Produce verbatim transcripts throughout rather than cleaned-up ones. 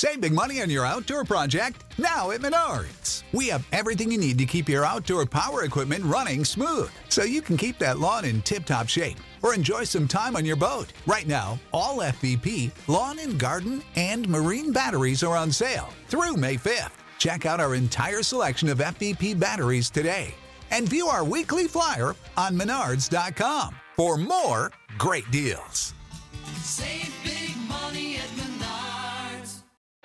Save big money on your outdoor project now at Menards. We have everything you need to keep your outdoor power equipment running smooth so you can keep that lawn in tip-top shape or enjoy some time on your boat. Right now, all F V P, lawn and garden, and marine batteries are on sale through May fifth. Check out our entire selection of F V P batteries today and view our weekly flyer on menards dot com for more great deals. Save big money at Menards.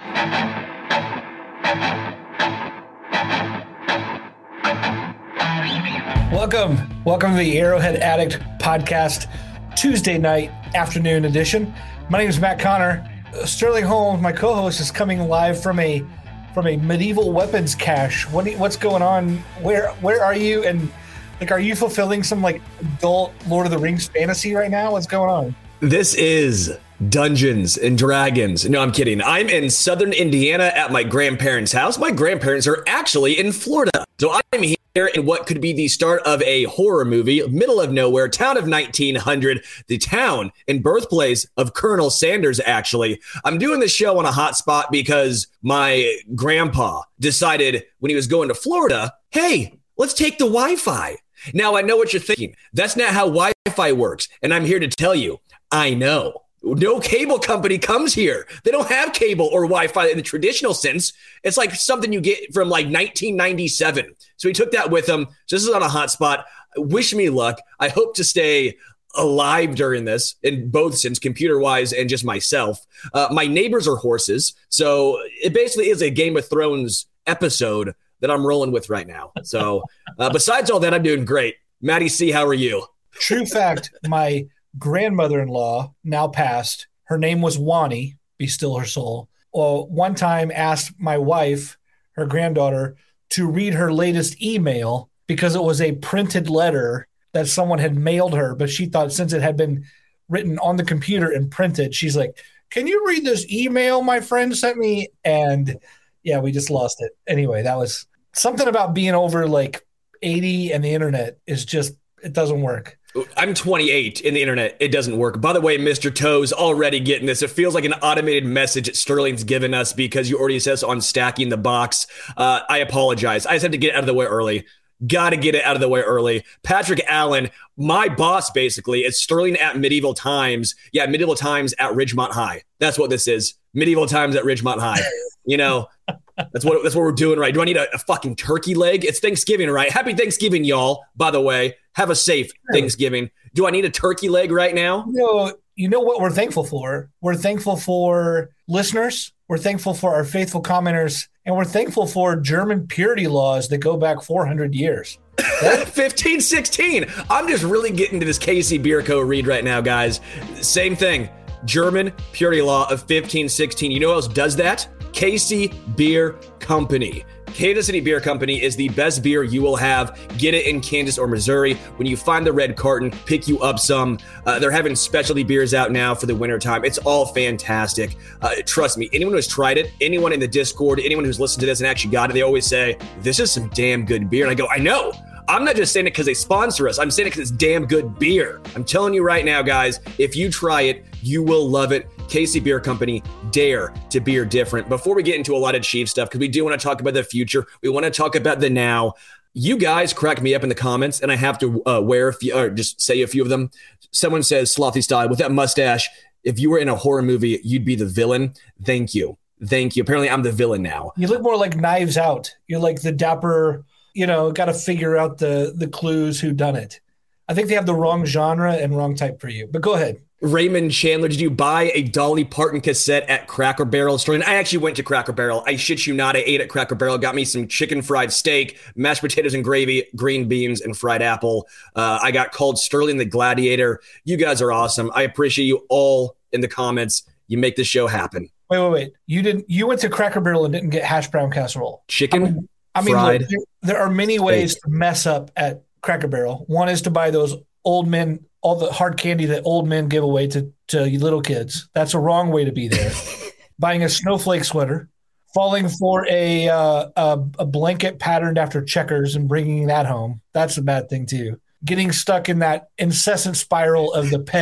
Welcome. Welcome to the Arrowhead Addict Podcast, Tuesday night afternoon edition. My name is Matt Connor. Uh, Sterling Holmes, my co-host, is coming live from a from a medieval weapons cache. What do you, what's going on? Where where are you? And like, are you fulfilling some like adult Lord of the Rings fantasy right now? What's going on? This is Dungeons and Dragons. No, I'm kidding. I'm in southern Indiana at my grandparents' house. My grandparents are actually in Florida. So I'm here in what could be the start of a horror movie, middle of nowhere, town of nineteen hundred, the town and birthplace of Colonel Sanders, actually. I'm doing this show on a hot spot because my grandpa decided when he was going to Florida, hey, let's take the Wi-Fi. Now, I know what you're thinking. That's not how Wi-Fi works. And I'm here to tell you, I know. No cable company comes here. They don't have cable or Wi-Fi in the traditional sense. It's like something you get from like nineteen ninety-seven. So he took that with him. So this is on a hot spot. Wish me luck. I hope to stay alive during this in both sense, computer-wise and just myself. Uh, my neighbors are horses. So it basically is a Game of Thrones episode that I'm rolling with right now. So uh, besides all that, I'm doing great. Maddie C., how are you? True fact, my grandmother-in-law, now passed, her name was Wani, be still her soul, well, one time asked my wife, her granddaughter, to read her latest email because it was a printed letter that someone had mailed her, but she thought since it had been written on the computer and printed, she's like, can you read this email my friend sent me? And yeah, we just lost it. Anyway, that was something about being over like eighty and the internet is just, it doesn't work. I'm twenty-eight in the internet. It doesn't work. By the way, Mister Toes already getting this. It feels like an automated message that Sterling's given us because you already says on stacking the box. Uh, I apologize. I just had to get it out of the way early. Got to get it out of the way early. Patrick Allen, my boss, basically, is Sterling at Medieval Times. Yeah, Medieval Times at Ridgemont High. That's what this is. Medieval Times at Ridgemont High. You know, that's what that's what we're doing, right? Do I need a, a fucking turkey leg? It's Thanksgiving, right? Happy Thanksgiving, y'all. By the way, have a safe Thanksgiving. Do I need a turkey leg right now? You know, you know what we're thankful for? We're thankful for listeners. We're thankful for our faithful commenters. And we're thankful for German purity laws that go back four hundred years. fifteen sixteen. I'm just really getting to this K C Beer Co. read right now, guys. Same thing. German purity law of fifteen sixteen. You know who else does that? K C Beer Company. Kansas City Beer Company is the best beer you will have. Get it in Kansas or Missouri. When you find the red carton, pick you up some. Uh, they're having specialty beers out now for the wintertime. It's all fantastic. Uh, trust me, anyone who's tried it, anyone in the Discord, anyone who's listened to this and actually got it, they always say, this is some damn good beer. And I go, I know. I'm not just saying it because they sponsor us. I'm saying it because it's damn good beer. I'm telling you right now, guys, if you try it, you will love it. K C Beer Company, dare to beer different. Before we get into a lot of Chiefs stuff, because we do want to talk about the future, we want to talk about the now. You guys crack me up in the comments, and I have to uh, wear a few, or just say a few of them. Someone says, Slothy style, with that mustache, if you were in a horror movie, you'd be the villain. Thank you. Thank you. Apparently, I'm the villain now. You look more like Knives Out. You're like the dapper, you know, got to figure out the the clues, who done it. I think they have the wrong genre and wrong type for you, but go ahead. Raymond Chandler, did you buy a Dolly Parton cassette at Cracker Barrel? Sterling, I actually went to Cracker Barrel. I shit you not. I ate at Cracker Barrel. Got me some chicken fried steak, mashed potatoes and gravy, green beans, and fried apple. Uh, I got called Sterling the Gladiator. You guys are awesome. I appreciate you all in the comments. You make this show happen. Wait, wait, wait. You didn't. You went to Cracker Barrel and didn't get hash brown casserole. Chicken I mean, I mean fried look, there, there are many ways steak. to mess up at Cracker Barrel. One is to buy those old men, all the hard candy that old men give away to, to little kids. That's a wrong way to be there. Buying a snowflake sweater, falling for a, uh, a a blanket patterned after checkers and bringing that home. That's a bad thing too. Getting stuck in that incessant spiral of the peg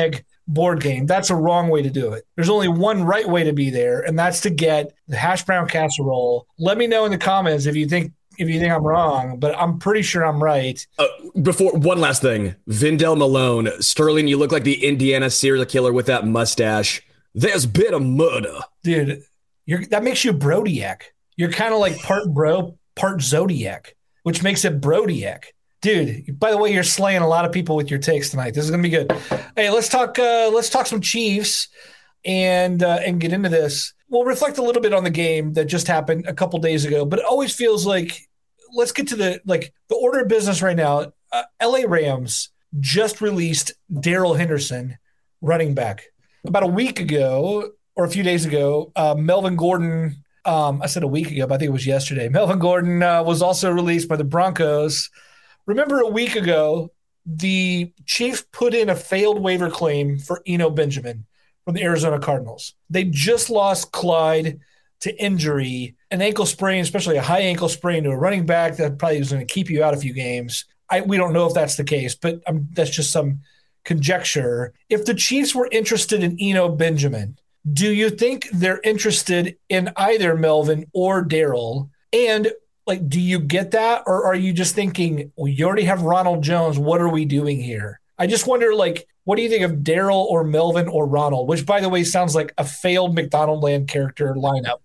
board game. That's a wrong way to do it. There's only one right way to be there, and that's to get the hash brown casserole. Let me know in the comments if you think if you think I'm wrong, but I'm pretty sure I'm right. Uh, before one last thing, Vindell Malone, Sterling, you look like the Indiana serial killer with that mustache. There's been a murder, dude. You're that makes you Brodiac. You're kind of like part bro, part Zodiac, which makes it Brodiac. Dude, by the way, you're slaying a lot of people with your takes tonight. This is gonna be good. Hey, let's talk. Uh, let's talk some Chiefs and uh, and get into this. We'll reflect a little bit on the game that just happened a couple days ago, but it always feels like let's get to the like the order of business right now. Uh, L A Rams just released Darrell Henderson, running back. About a week ago or a few days ago, uh, Melvin Gordon. Um, I said a week ago, but I think it was yesterday. Melvin Gordon uh, was also released by the Broncos. Remember a week ago, the Chiefs put in a failed waiver claim for Eno Benjamin from the Arizona Cardinals. They just lost Clyde to injury, an ankle sprain, especially a high ankle sprain to a running back that probably is going to keep you out a few games. I, we don't know if that's the case, but um, that's just some conjecture. If the Chiefs were interested in Eno Benjamin, do you think they're interested in either Melvin or Darrell? And like, do you get that? Or are you just thinking, well, you already have Ronald Jones. What are we doing here? I just wonder, like, what do you think of Darrell or Melvin or Ronald? Which, by the way, sounds like a failed McDonald Land character lineup.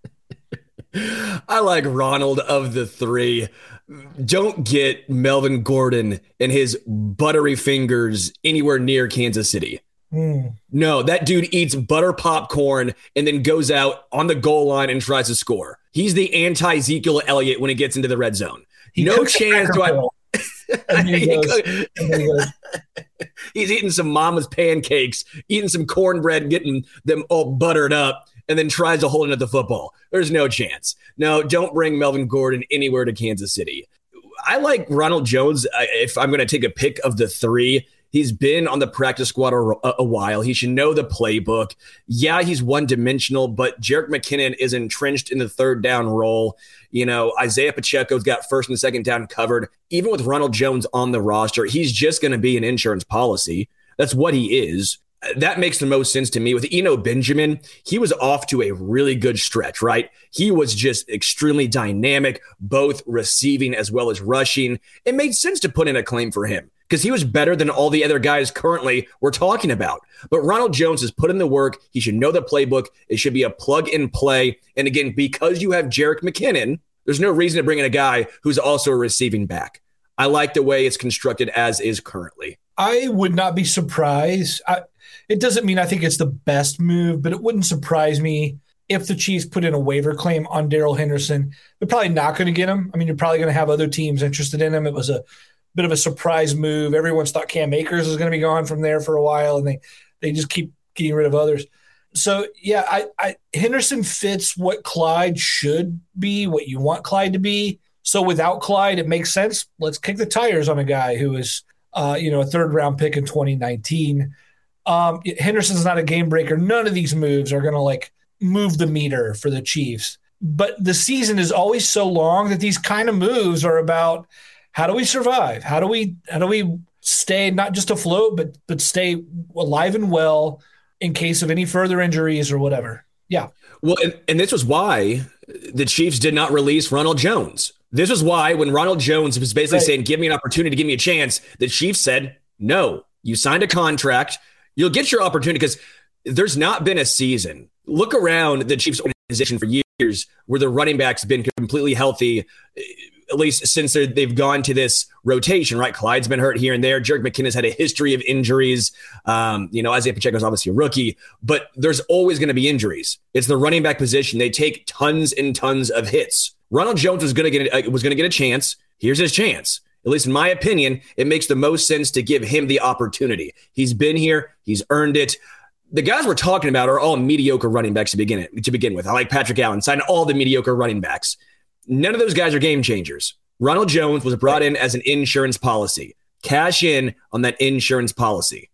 I like Ronald of the three. Don't get Melvin Gordon and his buttery fingers anywhere near Kansas City. Mm. No, that dude eats butter popcorn and then goes out on the goal line and tries to score. He's the anti-Ezekiel Elliott when it gets into the red zone. He no chance do I... he goes, he goes. He's eating some mama's pancakes, eating some cornbread, getting them all buttered up, and then tries to hold it at the football. There's no chance. No, don't bring Melvin Gordon anywhere to Kansas City. I like Ronald Jones. If I'm going to take a pick of the three, he's been on the practice squad a, a while. He should know the playbook. Yeah, he's one-dimensional, but Jerick McKinnon is entrenched in the third down role. You know, Isaiah Pacheco's got first and second down covered. Even with Ronald Jones on the roster, he's just going to be an insurance policy. That's what he is. That makes the most sense to me. With Eno Benjamin, he was off to a really good stretch, right? He was just extremely dynamic, both receiving as well as rushing. It made sense to put in a claim for him because he was better than all the other guys currently we're talking about. But Ronald Jones has put in the work. He should know the playbook. It should be a plug and play. And again, because you have Jerick McKinnon, there's no reason to bring in a guy who's also a receiving back. I like the way it's constructed as is currently. I would not be surprised. I, it doesn't mean I think it's the best move, but it wouldn't surprise me if the Chiefs put in a waiver claim on Darrell Henderson. They're probably not going to get him. I mean, you're probably going to have other teams interested in him. It was a bit of a surprise move. Everyone's thought Cam Akers was going to be gone from there for a while, and they, they just keep getting rid of others. So, yeah, I, I Henderson fits what Clyde should be, what you want Clyde to be. So without Clyde, it makes sense. Let's kick the tires on a guy who is, uh, you know, a third-round pick in twenty nineteen. Um, Henderson's not a game breaker. None of these moves are going to, like, move the meter for the Chiefs. But the season is always so long that these kind of moves are about how do we survive? How do we how do we stay not just afloat, but but stay alive and well in case of any further injuries or whatever? Yeah. Well, and, and this was why the Chiefs did not release Ronald Jones. This was why when Ronald Jones was basically right. saying, give me an opportunity, give me a chance, the Chiefs said, no, you signed a contract. You'll get your opportunity because there's not been a season. Look around the Chiefs organization for years where the running backs have been completely healthy, at least since they've gone to this rotation, right? Clyde's been hurt here and there. Jerick McKinnon's had a history of injuries. Um, you know, Isaiah Pacheco's obviously a rookie, but there's always going to be injuries. It's the running back position. They take tons and tons of hits. Ronald Jones was going to get uh, was going to get a chance. Here's his chance. At least in my opinion, it makes the most sense to give him the opportunity. He's been here. He's earned it. The guys we're talking about are all mediocre running backs to begin it, to begin with. I like Patrick Allen, signed all the mediocre running backs. None of those guys are game changers. Ronald Jones was brought in as an insurance policy. Cash in on that insurance policy.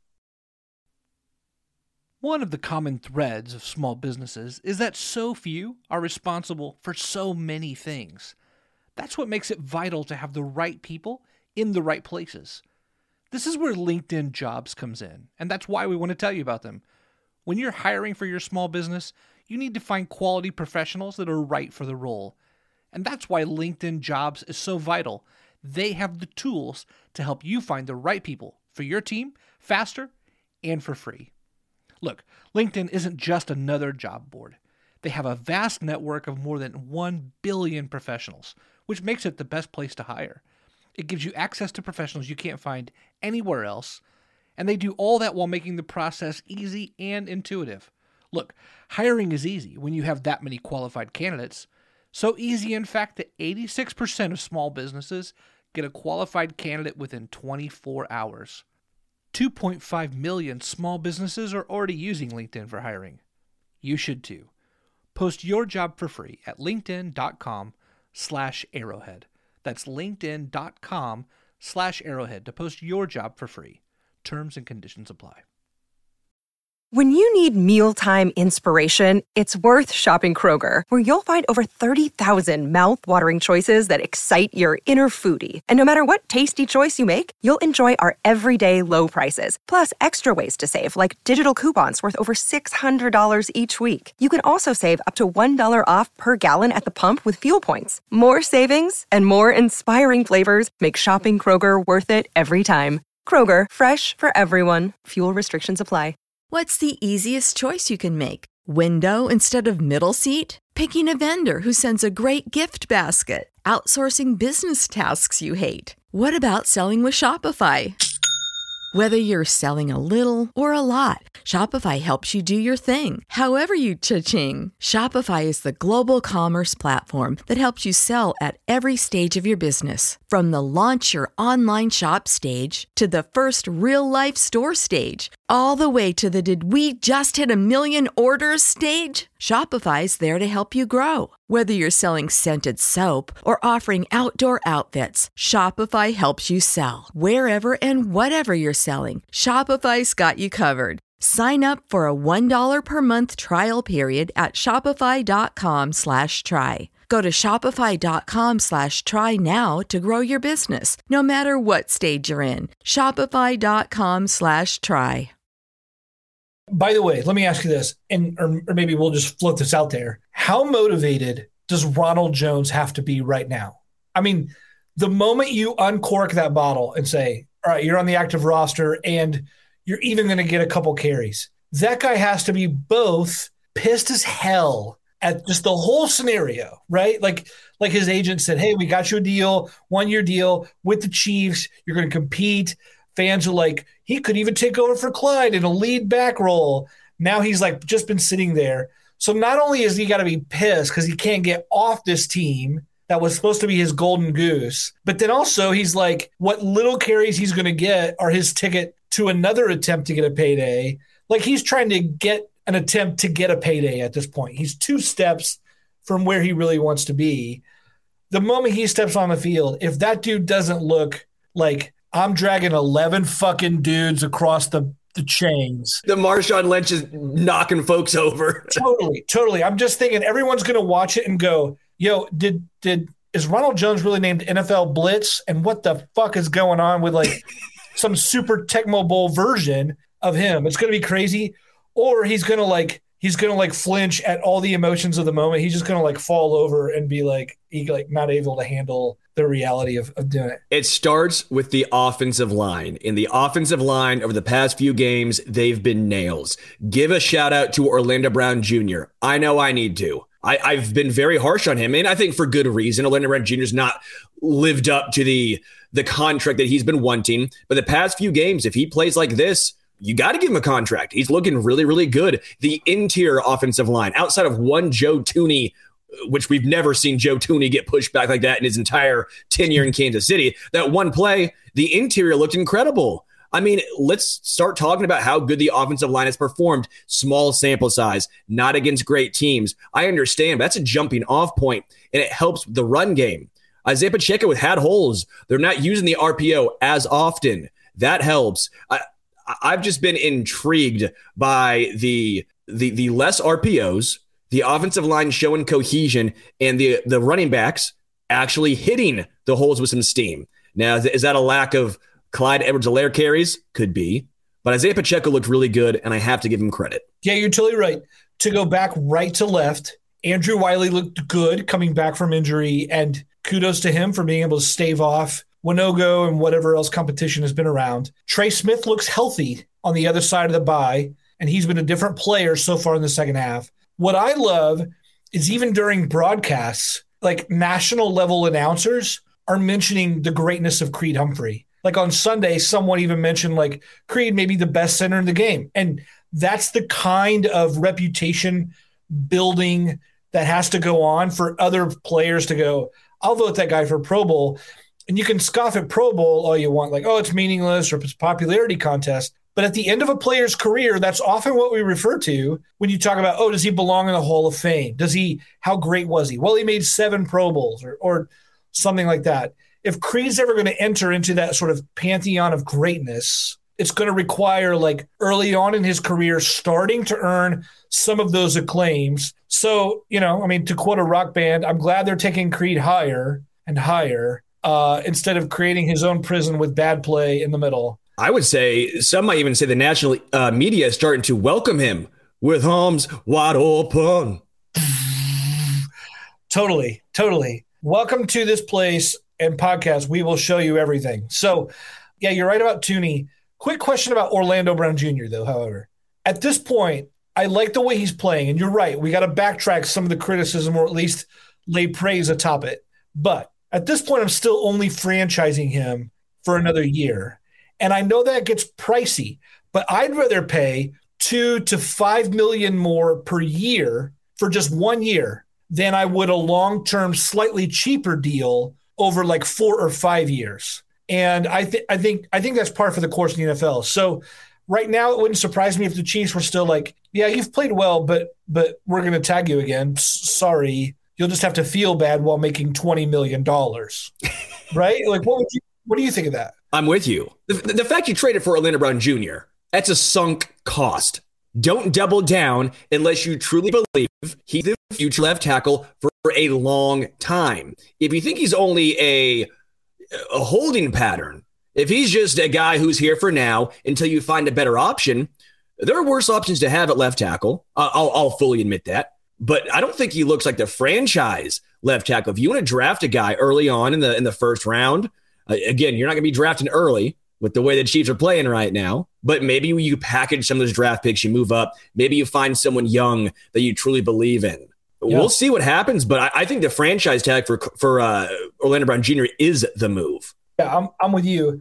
One of the common threads of small businesses is that so few are responsible for so many things. That's what makes it vital to have the right people in the right places. This is where LinkedIn Jobs comes in, and that's why we want to tell you about them. When you're hiring for your small business, you need to find quality professionals that are right for the role. And that's why LinkedIn Jobs is so vital. They have the tools to help you find the right people for your team faster and for free. Look, LinkedIn isn't just another job board. They have a vast network of more than one billion professionals, which makes it the best place to hire. It gives you access to professionals you can't find anywhere else, and they do all that while making the process easy and intuitive. Look, hiring is easy when you have that many qualified candidates. So easy, in fact, that eighty-six percent of small businesses get a qualified candidate within twenty-four hours. two point five million small businesses are already using LinkedIn for hiring. You should too. Post your job for free at linkedin.com slash arrowhead. That's linkedin.com slash arrowhead to post your job for free. Terms and conditions apply. When you need mealtime inspiration, it's worth shopping Kroger, where you'll find over thirty thousand mouth-watering choices that excite your inner foodie. And no matter what tasty choice you make, you'll enjoy our everyday low prices, plus extra ways to save, like digital coupons worth over six hundred dollars each week. You can also save up to one dollar off per gallon at the pump with fuel points. More savings and more inspiring flavors make shopping Kroger worth it every time. Kroger, fresh for everyone. Fuel restrictions apply. What's the easiest choice you can make? Window instead of middle seat? Picking a vendor who sends a great gift basket? Outsourcing business tasks you hate? What about selling with Shopify? Whether you're selling a little or a lot, Shopify helps you do your thing, however you cha-ching. Shopify is the global commerce platform that helps you sell at every stage of your business. From the launch your online shop stage to the first real-life store stage, all the way to the did we just hit a million orders stage. Shopify's there to help you grow. Whether you're selling scented soap or offering outdoor outfits, Shopify helps you sell. Wherever and whatever you're selling, Shopify's got you covered. Sign up for a one dollar per month trial period at shopify.com slash try. Go to shopify.com slash try now to grow your business, no matter what stage you're in. Shopify.com slash try. By the way, let me ask you this, and or, or maybe we'll just float this out there. How motivated does Ronald Jones have to be right now? I mean, the moment you uncork that bottle and say, all right, you're on the active roster and you're even going to get a couple carries, that guy has to be both pissed as hell at just the whole scenario, right? Like, like his agent said, hey, we got you a deal, one-year deal with the Chiefs. You're going to compete. Fans are like, he could even take over for Clyde in a lead back role. Now he's like just been sitting there. So not only is he got to be pissed because he can't get off this team that was supposed to be his golden goose, but then also he's like, what little carries he's going to get are his ticket to another attempt to get a payday. Like he's trying to get an attempt to get a payday at this point. He's two steps from where he really wants to be. The moment he steps on the field, if that dude doesn't look like I'm dragging eleven fucking dudes across the, the chains. The Marshawn Lynch is knocking folks over. Totally, totally. I'm just thinking everyone's going to watch it and go, yo, did did is Ronald Jones really named N F L Blitz? And what the fuck is going on with like some super Tecmo Bowl version of him? It's going to be crazy. Or he's going to like he's going to like flinch at all the emotions of the moment. He's just going to like fall over and be like he like not able to handle the reality of, of doing it. It starts with the offensive line. In the offensive line over the past few games, they've been nails. Give a shout out to Orlando Brown Junior I know I need to. I, I've been very harsh on him, and I think for good reason. Orlando Brown Junior's not lived up to the, the contract that he's been wanting. But the past few games, if he plays like this, you got to give him a contract. He's looking really, really good. The interior offensive line, outside of one Joe Thuney, which we've never seen Joe Thuney get pushed back like that in his entire tenure in Kansas City. That one play, the interior looked incredible. I mean, let's start talking about how good the offensive line has performed. Small sample size, not against great teams. I understand, but that's a jumping off point, and it helps the run game. Isaiah Pacheco had holes. They're not using the R P O as often. That helps. I, I've just been intrigued by the the the less R P Os, the offensive line showing cohesion, and the, the running backs actually hitting the holes with some steam. Now, is that a lack of Clyde Edwards-Helaire carries? Could be. But Isaiah Pacheco looked really good, and I have to give him credit. Yeah, you're totally right. To go back right to left, Andrew Wiley looked good coming back from injury, and kudos to him for being able to stave off Winogo and whatever else competition has been around. Trey Smith looks healthy on the other side of the bye, and he's been a different player so far in the second half. What I love is even during broadcasts, like national level announcers are mentioning the greatness of Creed Humphrey. Like on Sunday, someone even mentioned like Creed may be the best center in the game. And that's the kind of reputation building that has to go on for other players to go, I'll vote that guy for Pro Bowl. And you can scoff at Pro Bowl all you want, like, oh, it's meaningless or it's a popularity contest. But at the end of a player's career, that's often what we refer to when you talk about, oh, does he belong in the Hall of Fame? Does he, how great was he? Well, he made seven Pro Bowls or, or something like that. If Creed's ever going to enter into that sort of pantheon of greatness, it's going to require like early on in his career starting to earn some of those acclaims. So, you know, I mean, to quote a rock band, I'm glad they're taking Creed higher and higher uh, instead of creating his own prison with bad play in the middle. I would say some might even say the national uh, media is starting to welcome him with arms wide open. Totally, totally. Welcome to this place and podcast. We will show you everything. So, yeah, you're right about Tooney. Quick question about Orlando Brown Junior, though, however. At this point, I like the way he's playing, and you're right. We got to backtrack some of the criticism or at least lay praise atop it. But at this point, I'm still only franchising him for another year. And I know that gets pricey, but I'd rather pay two to five million more per year for just one year than I would a long-term, slightly cheaper deal over like four or five years. And I think I think I think that's par for the course in the N F L. So right now, it wouldn't surprise me if the Chiefs were still like, yeah, you've played well, but but we're going to tag you again. S- sorry, you'll just have to feel bad while making twenty million dollars, right? Like, what would you? What do you think of that? I'm with you. The, the fact you traded for Orlando Brown Junior, that's a sunk cost. Don't double down unless you truly believe he's the future left tackle for a long time. If you think he's only a, a holding pattern, if he's just a guy who's here for now until you find a better option, there are worse options to have at left tackle. I'll, I'll fully admit that. But I don't think he looks like the franchise left tackle. If you want to draft a guy early on in the in the first round, uh, again, you're not going to be drafting early with the way the Chiefs are playing right now. But maybe you package some of those draft picks, you move up. Maybe you find someone young that you truly believe in. Yeah. We'll see what happens. But I, I think the franchise tag for for uh, Orlando Brown Junior is the move. Yeah, I'm I'm with you.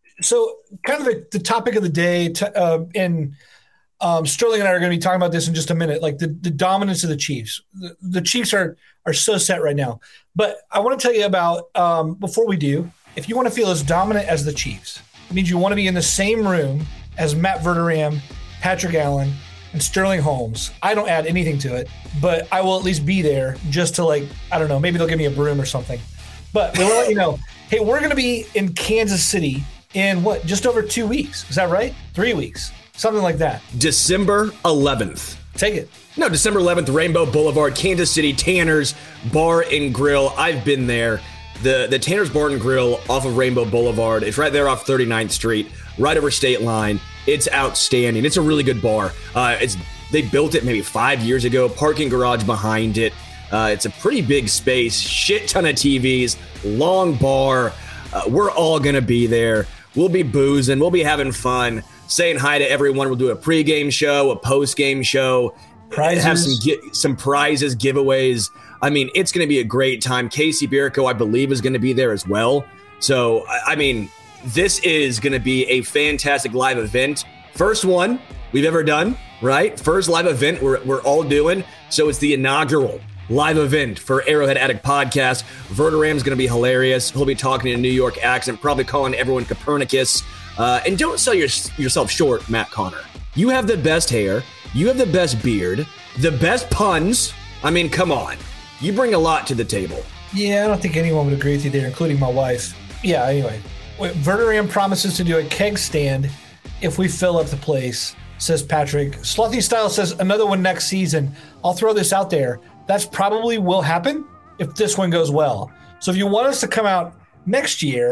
So kind of the, the topic of the day, t- uh, and um, Sterling and I are going to be talking about this in just a minute, like the, the dominance of the Chiefs. The, the Chiefs are are so set right now. But I want to tell you about, um, before we do, if you want to feel as dominant as the Chiefs, it means you want to be in the same room as Matt Verderame, Patrick Allen, and Sterling Holmes. I don't add anything to it, but I will at least be there just to, like, I don't know, maybe they'll give me a broom or something. But we'll let you know, hey, we're going to be in Kansas City in what, just over two weeks. Is that right? Three weeks, something like that. December eleventh. Take it. No, December eleventh, Rainbow Boulevard, Kansas City, Tanner's Bar and Grill. I've been there. The the Tanner's Bar and Grill off of Rainbow Boulevard. It's right there off thirty-ninth Street, right over State Line. It's outstanding. It's a really good bar. Uh, it's they built it maybe five years ago. Parking garage behind it. Uh, it's a pretty big space. Shit ton of T Vs. Long bar. Uh, we're all gonna be there. We'll be boozing. We'll be having fun. Saying hi to everyone. We'll do a pregame show, a postgame show. Prizes. Have some some prizes, giveaways. I mean, it's going to be a great time. Casey Bierko, I believe, is going to be there as well. So, I mean, this is going to be a fantastic live event. First one we've ever done, right? First live event we're, we're all doing. So it's the inaugural live event for Arrowhead Addict Podcast. Verderame's going to be hilarious. He'll be talking in a New York accent, probably calling everyone Copernicus. Uh, and don't sell your, yourself short, Matt Connor. You have the best hair. You have the best beard. The best puns. I mean, come on. You bring a lot to the table. Yeah, I don't think anyone would agree with you there, including my wife. Yeah, anyway. Verderame promises to do a keg stand if we fill up the place, says Patrick. Slothy Style says another one next season. I'll throw this out there. That's probably will happen if this one goes well. So if you want us to come out next year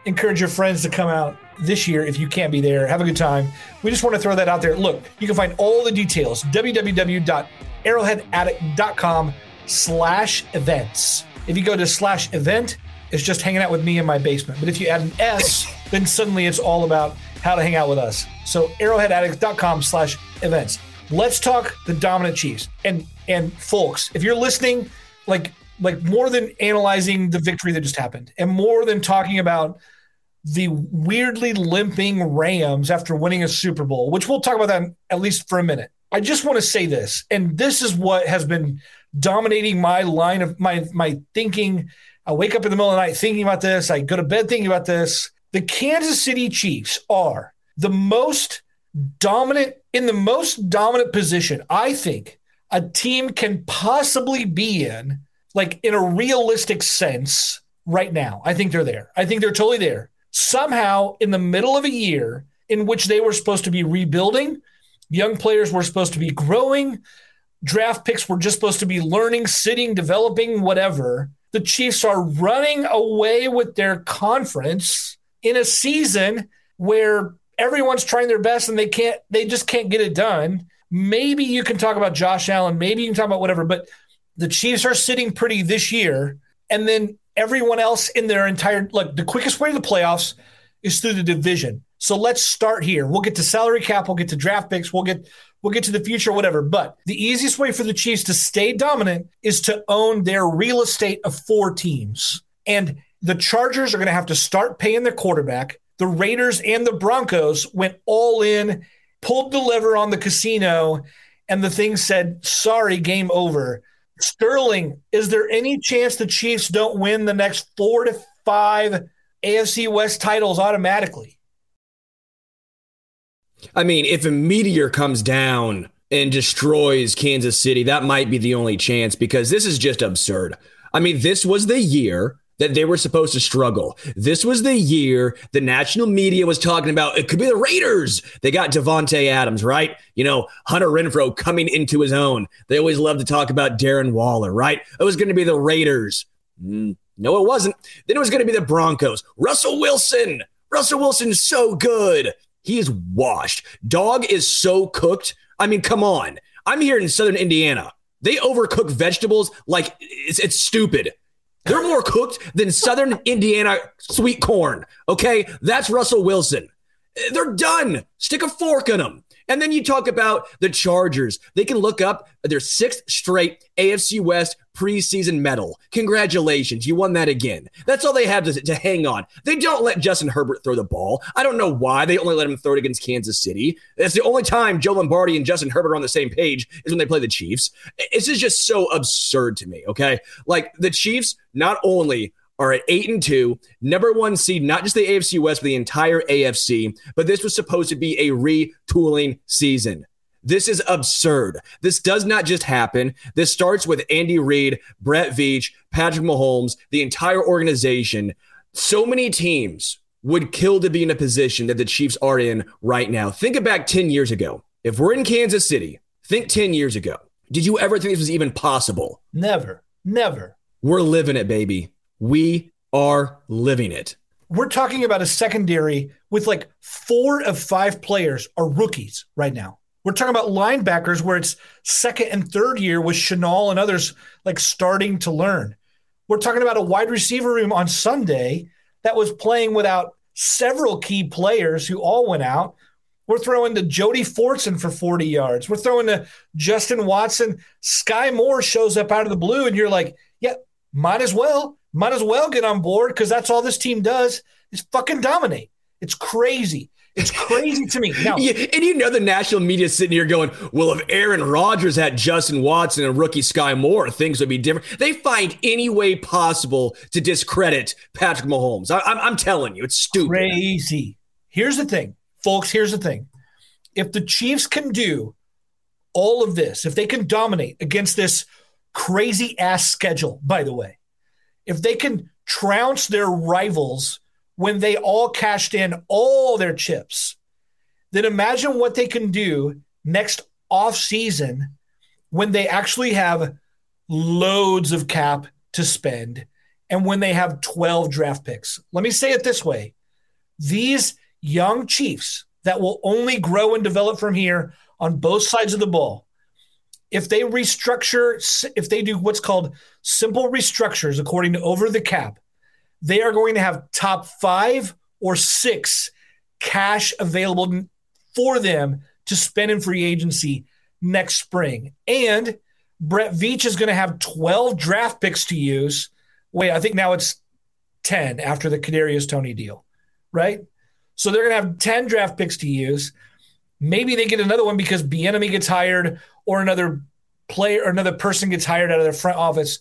encourage your friends to come out this year if you can't be there. Have a good time. We just want to throw that out there. Look, you can find all the details, www.arrowheadaddict.com slash events. If you go to slash event, it's just hanging out with me in my basement. But if you add an S, then suddenly it's all about how to hang out with us. So arrowheadaddict.com slash events. Let's talk the dominant Chiefs. And and folks, if you're listening, like like more than analyzing the victory that just happened, and more than talking about the weirdly limping Rams after winning a Super Bowl, which we'll talk about that at least for a minute. I just want to say this, and this is what has been dominating my line of my my thinking. I wake up in the middle of the night thinking about this. I go to bed thinking about this. The Kansas City Chiefs are the most dominant, in the most dominant position I think a team can possibly be in, like in a realistic sense right now. I think they're there. I think they're totally there. Somehow in the middle of a year in which they were supposed to be rebuilding, young players were supposed to be growing, draft picks were just supposed to be learning, sitting, developing, whatever. The Chiefs are running away with their conference in a season where everyone's trying their best and they can't, they just can't get it done. Maybe you can talk about Josh Allen, maybe you can talk about whatever, but the Chiefs are sitting pretty this year. And then everyone else in their entire, look, the quickest way to the playoffs is through the division. So let's start here. We'll get to salary cap, we'll get to draft picks, we'll get We'll get to the future, whatever. But the easiest way for the Chiefs to stay dominant is to own their real estate of four teams. And the Chargers are going to have to start paying their quarterback. The Raiders and the Broncos went all in, pulled the lever on the casino, and the thing said, sorry, game over. Sterling, is there any chance the Chiefs don't win the next four to five A F C West titles automatically? I mean, if a meteor comes down and destroys Kansas City, that might be the only chance, because this is just absurd. I mean, this was the year that they were supposed to struggle. This was the year the national media was talking about, it could be the Raiders. They got Devontae Adams, right? You know, Hunter Renfrow coming into his own. They always love to talk about Darren Waller, right? It was going to be the Raiders. Mm, no, it wasn't. Then it was going to be the Broncos. Russell Wilson. Russell Wilson's so good. He is washed. Dog is so cooked. I mean, come on. I'm here in Southern Indiana. They overcook vegetables like it's, it's stupid. They're more cooked than Southern Indiana sweet corn. Okay? That's Russell Wilson. They're done. Stick a fork in them. And then you talk about the Chargers. They can look up their sixth straight A F C West preseason medal. Congratulations. You won that again. That's all they have to, to hang on. They don't let Justin Herbert throw the ball. I don't know why they only let him throw it against Kansas City. That's the only time Joe Lombardi and Justin Herbert are on the same page is when they play the Chiefs. This is just so absurd to me, okay? Like, the Chiefs not only are at eight and two, number one seed, not just the A F C West, but the entire A F C. But this was supposed to be a retooling season. This is absurd. This does not just happen. This starts with Andy Reid, Brett Veach, Patrick Mahomes, the entire organization. So many teams would kill to be in a position that the Chiefs are in right now. Think back ten years ago. If we're in Kansas City, think ten years ago. Did you ever think this was even possible? Never. Never. We're living it, baby. We are living it. We're talking about a secondary with like four of five players are rookies right now. We're talking about linebackers where it's second and third year with Chenal and others like starting to learn. We're talking about a wide receiver room on Sunday that was playing without several key players who all went out. We're throwing to Jody Fortson for forty yards. We're throwing to Justin Watson. Sky Moore shows up out of the blue, and you're like, yeah, might as well. Might as well get on board, because that's all this team does is fucking dominate. It's crazy. It's crazy to me. Now, yeah, and you know the national media sitting here going, well, if Aaron Rodgers had Justin Watson and rookie Sky Moore, things would be different. They find any way possible to discredit Patrick Mahomes. I, I'm, I'm telling you, it's stupid. Crazy. Here's the thing, folks. Here's the thing. If the Chiefs can do all of this, if they can dominate against this crazy-ass schedule, by the way, if they can trounce their rivals when they all cashed in all their chips, then imagine what they can do next offseason when they actually have loads of cap to spend and when they have twelve draft picks. Let me say it this way. These young Chiefs that will only grow and develop from here on both sides of the ball, if they restructure, if they do what's called simple restructures according to Over the Cap, they are going to have top five or six cash available for them to spend in free agency next spring. And Brett Veach is going to have twelve draft picks to use. Wait, I think now it's ten after the Kadarius Toney deal, right? So they're going to have ten draft picks to use. Maybe they get another one because Bieniemy gets hired or another player or another person gets hired out of their front office.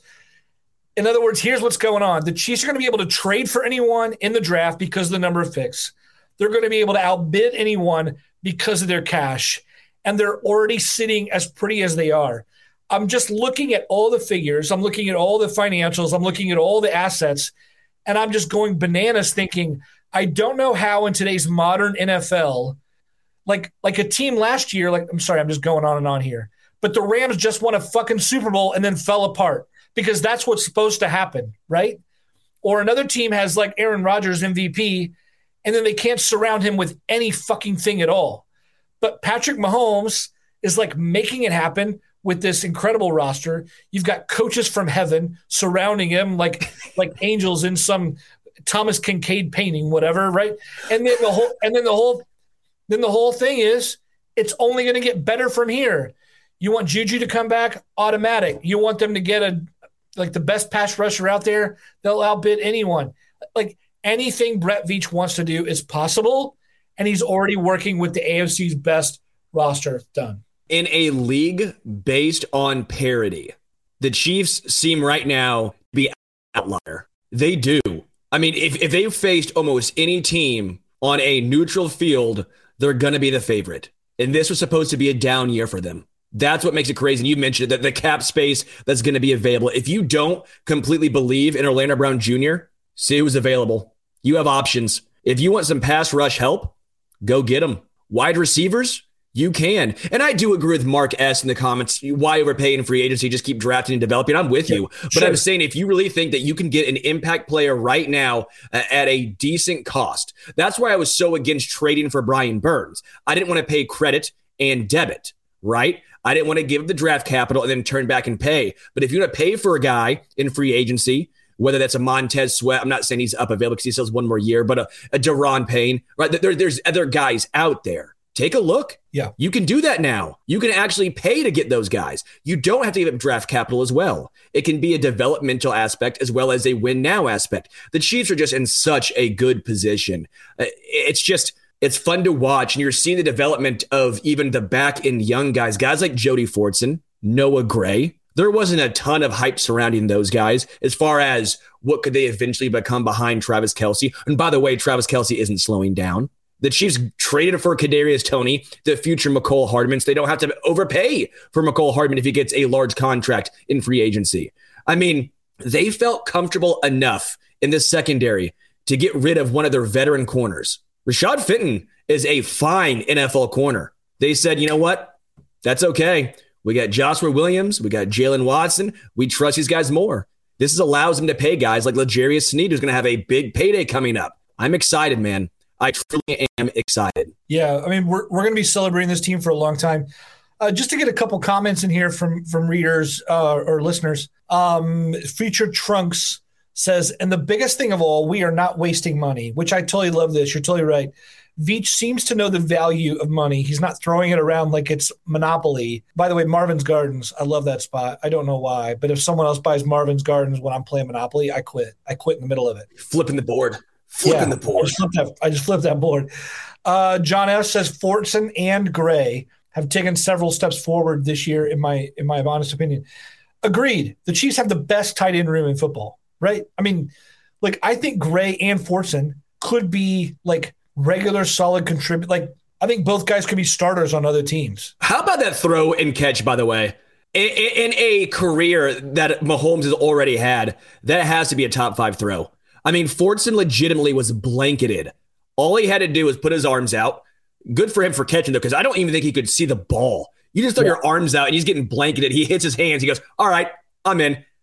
In other words, here's what's going on. The Chiefs are going to be able to trade for anyone in the draft because of the number of picks. They're going to be able to outbid anyone because of their cash. And they're already sitting as pretty as they are. I'm just looking at all the figures. I'm looking at all the financials. I'm looking at all the assets. And I'm just going bananas thinking, I don't know how in today's modern N F L, like, like a team last year, like, I'm sorry, I'm just going on and on here. But the Rams just won a fucking Super Bowl and then fell apart because that's what's supposed to happen, right? Or another team has like Aaron Rodgers M V P and then they can't surround him with any fucking thing at all. But Patrick Mahomes is like making it happen with this incredible roster. You've got coaches from heaven surrounding him like like angels in some Thomas Kincaid painting, whatever, right? And then the whole and then the whole then the whole thing is it's only going to get better from here. You want Juju to come back? Automatic. You want them to get a like the best pass rusher out there, they'll outbid anyone. Like anything Brett Veach wants to do is possible, and he's already working with the A F C's best roster done. In a league based on parity, the Chiefs seem right now to be an outlier. They do. I mean, if, if they've faced almost any team on a neutral field, they're going to be the favorite. And this was supposed to be a down year for them. That's what makes it crazy. And you mentioned that the cap space that's going to be available. If you don't completely believe in Orlando Brown Junior, see who's available. You have options. If you want some pass rush help, go get them. Wide receivers, you can. And I do agree with Mark S. in the comments. Why overpay in free agency? Just keep drafting and developing. I'm with you. But sure. I'm saying if you really think that you can get an impact player right now uh, at a decent cost, that's why I was so against trading for Brian Burns. I didn't want to pay credit and debit, right? I didn't want to give the draft capital and then turn back and pay. But if you're going to pay for a guy in free agency, whether that's a Montez Sweat, I'm not saying he's up available because he still has one more year, but a, a Daron Payne, right? There, there's other guys out there. Take a look. Yeah. You can do that now. You can actually pay to get those guys. You don't have to give up draft capital as well. It can be a developmental aspect as well as a win now aspect. The Chiefs are just in such a good position. Uh, it's just, it's fun to watch. And you're seeing the development of even the back end young guys, guys like Jody Fortson, Noah Gray. There wasn't a ton of hype surrounding those guys as far as what could they eventually become behind Travis Kelce. And by the way, Travis Kelce isn't slowing down. The Chiefs traded for Kadarius Toney, the future McCole Hardman, so they don't have to overpay for McCole Hardman if he gets a large contract in free agency. I mean, they felt comfortable enough in the secondary to get rid of one of their veteran corners. Rashad Fenton is a fine N F L corner. They said, you know what? That's okay. We got Joshua Williams. We got Jalen Watson. We trust these guys more. This is allows them to pay guys like L'Jarius Sneed, who's going to have a big payday coming up. I'm excited, man. I truly am excited. Yeah, I mean, we're we're going to be celebrating this team for a long time. Uh, just to get a couple comments in here from from readers uh, or listeners, um, Future Trunks says, and the biggest thing of all, we are not wasting money, which I totally love this. You're totally right. Veach seems to know the value of money. He's not throwing it around like it's Monopoly. By the way, Marvin's Gardens, I love that spot. I don't know why, but if someone else buys Marvin's Gardens when I'm playing Monopoly, I quit. I quit in the middle of it. Flipping the board. Flipping yeah, the board. I just flipped that, I just flipped that board. Uh, John S. says Fortson and Gray have taken several steps forward this year, in my in my honest opinion. Agreed. The Chiefs have the best tight end room in football, right? I mean, like, I think Gray and Fortson could be like regular solid contribute. Like, I think both guys could be starters on other teams. How about that throw and catch, by the way? In, in a career that Mahomes has already had, that has to be a top five throw. I mean, Fortson legitimately was blanketed. All he had to do was put his arms out. Good for him for catching, though, because I don't even think he could see the ball. You just throw yeah. your arms out, and he's getting blanketed. He hits his hands. He goes, all right, I'm in.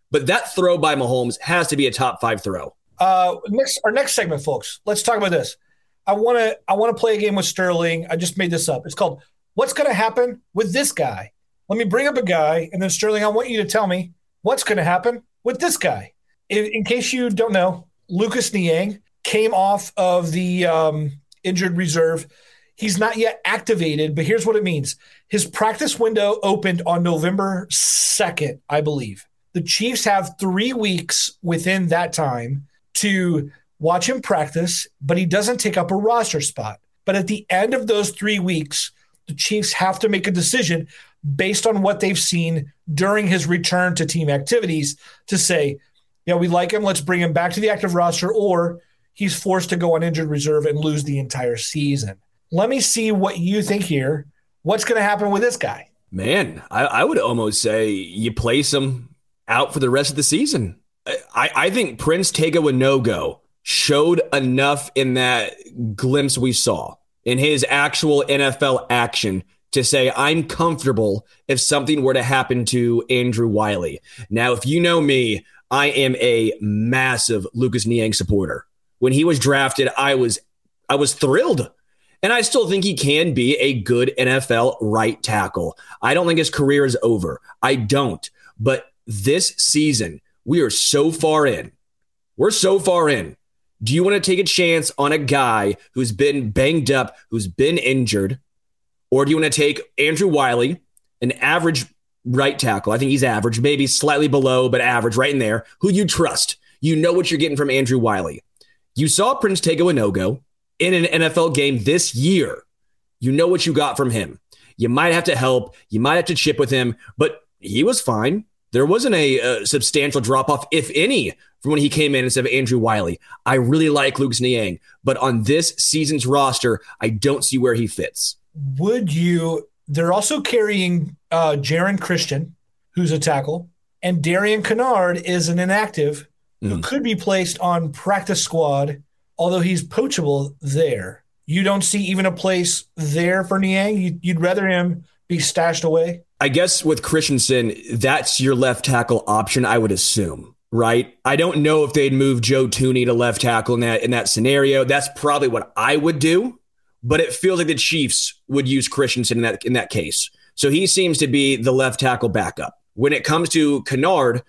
but that throw by Mahomes has to be a top five throw. Uh, next, our next segment, folks. Let's talk about this. I want to I want to play a game with Sterling. I just made this up. It's called What's Going to Happen with This Guy? Let me bring up a guy, and then Sterling, I want you to tell me what's going to happen with this guy. In, in case you don't know, Lucas Niang came off of the um, injured reserve. He's not yet activated, but here's what it means. His practice window opened on November second, I believe. The Chiefs have three weeks within that time to watch him practice, but he doesn't take up a roster spot. But at the end of those three weeks, the Chiefs have to make a decision based on what they've seen during his return to team activities to say, yeah, we like him, let's bring him back to the active roster, or he's forced to go on injured reserve and lose the entire season. Let me see what you think here. What's going to happen with this guy? Man, I, I would almost say you place him out for the rest of the season. I, I think Prince Tega Wanogho showed enough in that glimpse we saw in his actual N F L action to say, I'm comfortable if something were to happen to Andrew Wiley. Now, if you know me, I am a massive Lucas Niang supporter. When he was drafted, I was I was thrilled. And I still think he can be a good N F L right tackle. I don't think his career is over. I don't. But this season, we are so far in. We're so far in. Do you want to take a chance on a guy who's been banged up, who's been injured? Or do you want to take Andrew Wiley, an average right tackle? I think he's average, maybe slightly below, but average right in there, who you trust. You know what you're getting from Andrew Wiley. You saw Prince Tega Wanogho in an N F L game this year. You know what you got from him. You might have to help. You might have to chip with him, but he was fine. There wasn't a, a substantial drop-off, if any, from when he came in instead of Andrew Wiley. I really like Lucas Niang, but on this season's roster, I don't see where he fits. Would you – they're also carrying uh, Jaron Christian, who's a tackle, and Darian Kennard is an inactive mm. who could be placed on practice squad, although he's poachable there. You don't see even a place there for Niang? You, you'd rather him be stashed away? I guess with Christensen, that's your left tackle option, I would assume, right? I don't know if they'd move Joe Thuney to left tackle in that in that scenario. That's probably what I would do, but it feels like the Chiefs would use Christensen in that in that case. So he seems to be the left tackle backup. When it comes to Kennard,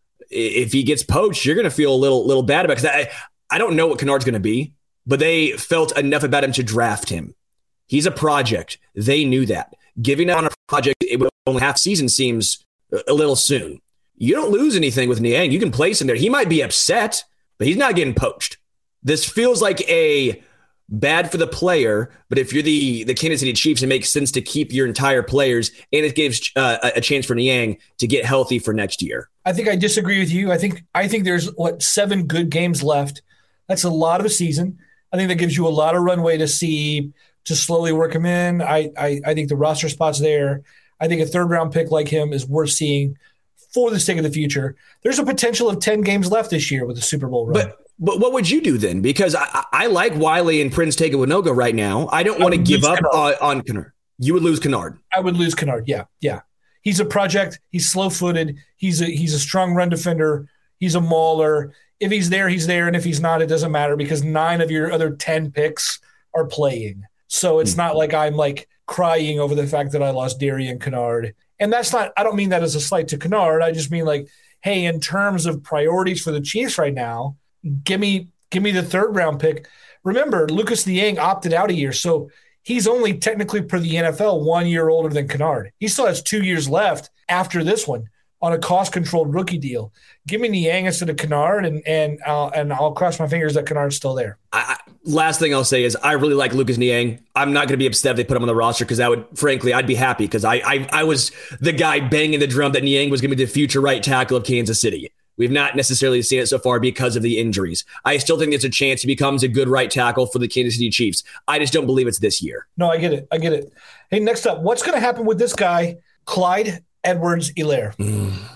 if he gets poached, you're going to feel a little little bad about it, because I, I don't know what Kennard's going to be, but they felt enough about him to draft him. He's a project. They knew that. Giving out on a project it would only half season seems a little soon. You don't lose anything with Niang. You can place him there. He might be upset, but he's not getting poached. This feels like a bad for the player, but if you're the, the Kansas City Chiefs, it makes sense to keep your entire players, and it gives uh, a chance for Niang to get healthy for next year. I think I disagree with you. I think I think there's, what, seven good games left. That's a lot of a season. I think that gives you a lot of runway to see – to slowly work him in. I, I I think the roster spot's there. I think a third round pick like him is worth seeing for the sake of the future. There's a potential of ten games left this year with the Super Bowl run. But but what would you do then? Because I, I like Wiley and Prince Tega Wanogho right now. I don't want to give up on, on Kennard. You would lose Kennard. I would lose Kennard. Yeah, yeah. He's a project. He's slow footed. He's a he's a strong run defender. He's a mauler. If he's there, he's there, and if he's not, it doesn't matter because nine of your other ten picks are playing. So it's not like I'm like crying over the fact that I lost Darian Kennard. And that's not, I don't mean that as a slight to Kennard. I just mean like, hey, in terms of priorities for the Chiefs right now, give me, give me the third round pick. Remember, Lucas Niang opted out a year. So he's only technically per the N F L one year older than Kennard. He still has two years left after this one on a cost-controlled rookie deal. Give me Niang instead of Kennard, and and I'll, and I'll cross my fingers that Kennard's still there. I, last thing I'll say is I really like Lucas Niang. I'm not going to be upset if they put him on the roster because I would, frankly, I'd be happy because I, I I was the guy banging the drum that Niang was going to be the future right tackle of Kansas City. We've not necessarily seen it so far because of the injuries. I still think there's a chance he becomes a good right tackle for the Kansas City Chiefs. I just don't believe it's this year. No, I get it. I get it. Hey, next up, what's going to happen with this guy, Clyde Edwards-Helaire? Mm.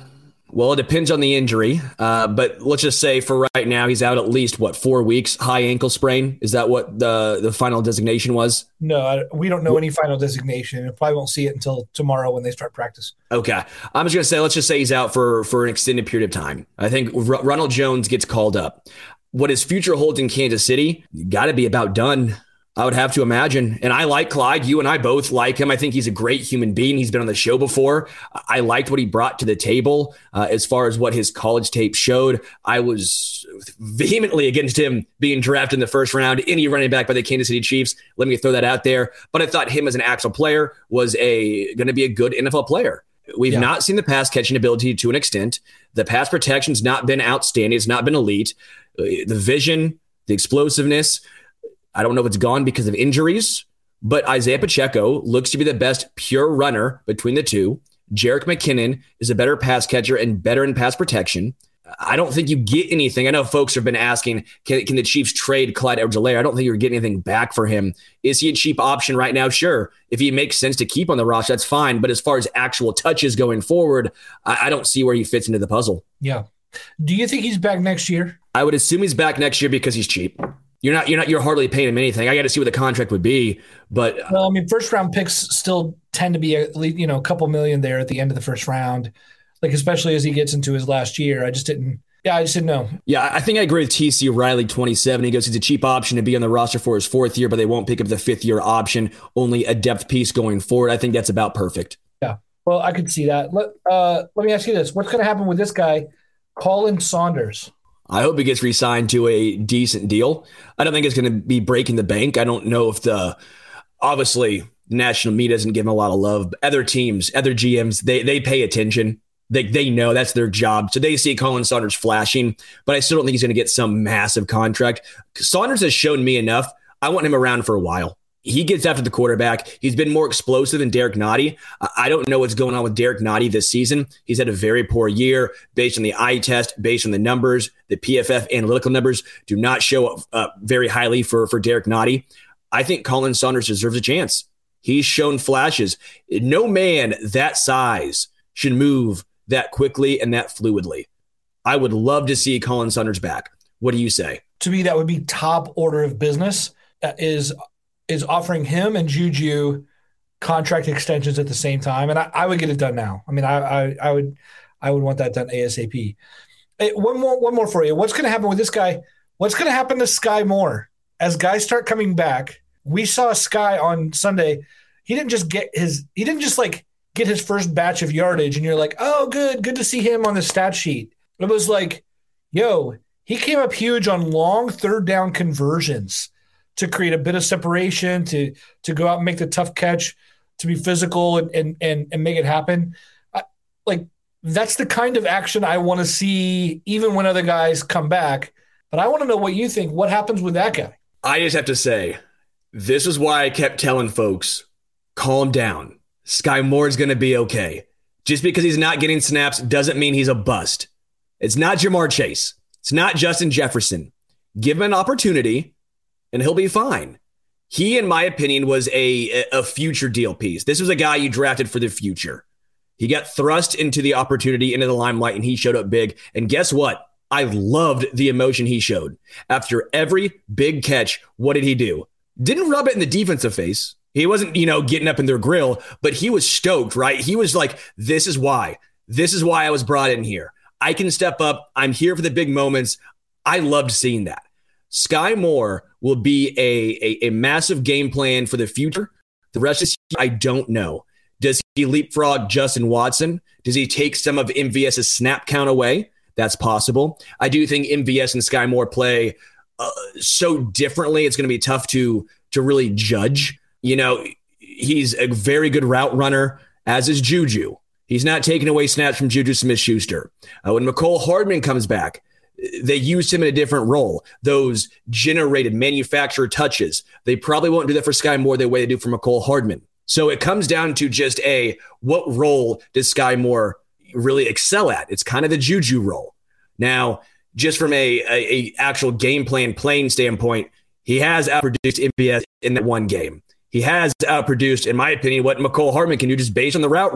Well, it depends on the injury, uh, but let's just say for right now, he's out at least, what, four weeks, high ankle sprain? Is that what the, the final designation was? No, I, we don't know any final designation. We probably won't see it until tomorrow when they start practice. Okay. I'm just going to say, let's just say he's out for, for an extended period of time. I think R- Ronald Jones gets called up. What his future holds in Kansas City, got to be about done, I would have to imagine. And I like Clyde. You and I both like him. I think he's a great human being. He's been on the show before. I liked what he brought to the table uh, as far as what his college tape showed. I was vehemently against him being drafted in the first round, any running back by the Kansas City Chiefs. Let me throw that out there. But I thought him as an actual player was a going to be a good N F L player. We've yeah. not seen the pass catching ability to an extent. The pass protection's not been outstanding. It's not been elite. The vision, the explosiveness, I don't know if it's gone because of injuries, but Isaiah Pacheco looks to be the best pure runner between the two. Jerick McKinnon is a better pass catcher and better in pass protection. I don't think you get anything. I know folks have been asking, can, can the Chiefs trade Clyde Edwards-Helaire? I don't think you're getting anything back for him. Is he a cheap option right now? Sure. If he makes sense to keep on the roster, that's fine. But as far as actual touches going forward, I, I don't see where he fits into the puzzle. Yeah. Do you think he's back next year? I would assume he's back next year because he's cheap. You're not, you're not, you're hardly paying him anything. I got to see what the contract would be, but well, I mean, first round picks still tend to be at least, you know, a couple million there at the end of the first round, like especially as he gets into his last year. I just didn't, yeah, I just didn't know. Yeah, I think I agree with T C Riley, twenty-seven. He goes, he's a cheap option to be on the roster for his fourth year, but they won't pick up the fifth year option, only a depth piece going forward. I think that's about perfect. Yeah, well, I could see that. Let, uh, let me ask you this: what's going to happen with this guy, Colin Saunders? I hope he gets re-signed to a decent deal. I don't think it's going to be breaking the bank. I don't know if the, obviously, national media doesn't give him a lot of love. Other teams, other G Ms, they they pay attention. They they know that's their job. So they see Colin Saunders flashing, but I still don't think he's going to get some massive contract. Saunders has shown me enough. I want him around for a while. He gets after the quarterback. He's been more explosive than Derek Nottie. I don't know what's going on with Derek Nottie this season. He's had a very poor year based on the eye test, based on the numbers. The P F F analytical numbers do not show up uh, very highly for, for Derek Nottie. I think Colin Saunders deserves a chance. He's shown flashes. No man that size should move that quickly and that fluidly. I would love to see Colin Saunders back. What do you say? To me, that would be top order of business. That is is offering him and Juju contract extensions at the same time. And I, I would get it done now. I mean, I, I, I would, I would want that done ASAP. Hey, one more, one more for you. What's going to happen with this guy? What's going to happen to Sky Moore as guys start coming back? We saw Sky on Sunday. He didn't just get his, he didn't just like get his first batch of yardage and you're like, oh, good, good to see him on the stat sheet. It was like, yo, he came up huge on long third down conversions to create a bit of separation, to to go out and make the tough catch, to be physical and and and, and make it happen. I, like that's the kind of action I want to see, even when other guys come back. But I want to know what you think. What happens with that guy? I just have to say, this is why I kept telling folks, calm down. Sky Moore is going to be okay. Just because he's not getting snaps doesn't mean he's a bust. It's not Jamar Chase. It's not Justin Jefferson. Give him an opportunity, and he'll be fine. He, in my opinion, was a, a future deal piece. This was a guy you drafted for the future. He got thrust into the opportunity, into the limelight, and he showed up big. And guess what? I loved the emotion he showed. After every big catch, what did he do? Didn't rub it in the defensive face. He wasn't, you know, getting up in their grill, but he was stoked, right? He was like, this is why. This is why I was brought in here. I can step up. I'm here for the big moments. I loved seeing that. Sky Moore will be a, a, a massive game plan for the future. The rest of this year, I don't know. Does he leapfrog Justin Watson? Does he take some of MVS's snap count away? That's possible. I do think M V S and Sky Moore play uh, so differently. It's going to be tough to to really judge. You know, he's a very good route runner, as is Juju. He's not taking away snaps from Juju Smith-Schuster. Uh, when McCole Hardman comes back, they used him in a different role. Those generated manufactured touches, they probably won't do that for Sky Moore the way they do for McCole Hardman. So it comes down to just a, what role does Sky Moore really excel at? It's kind of the Juju role. Now, just from a, a, a actual game plan playing standpoint, he has outproduced M V S in that one game. He has outproduced, in my opinion, what McCole Hardman can do just based on the route running.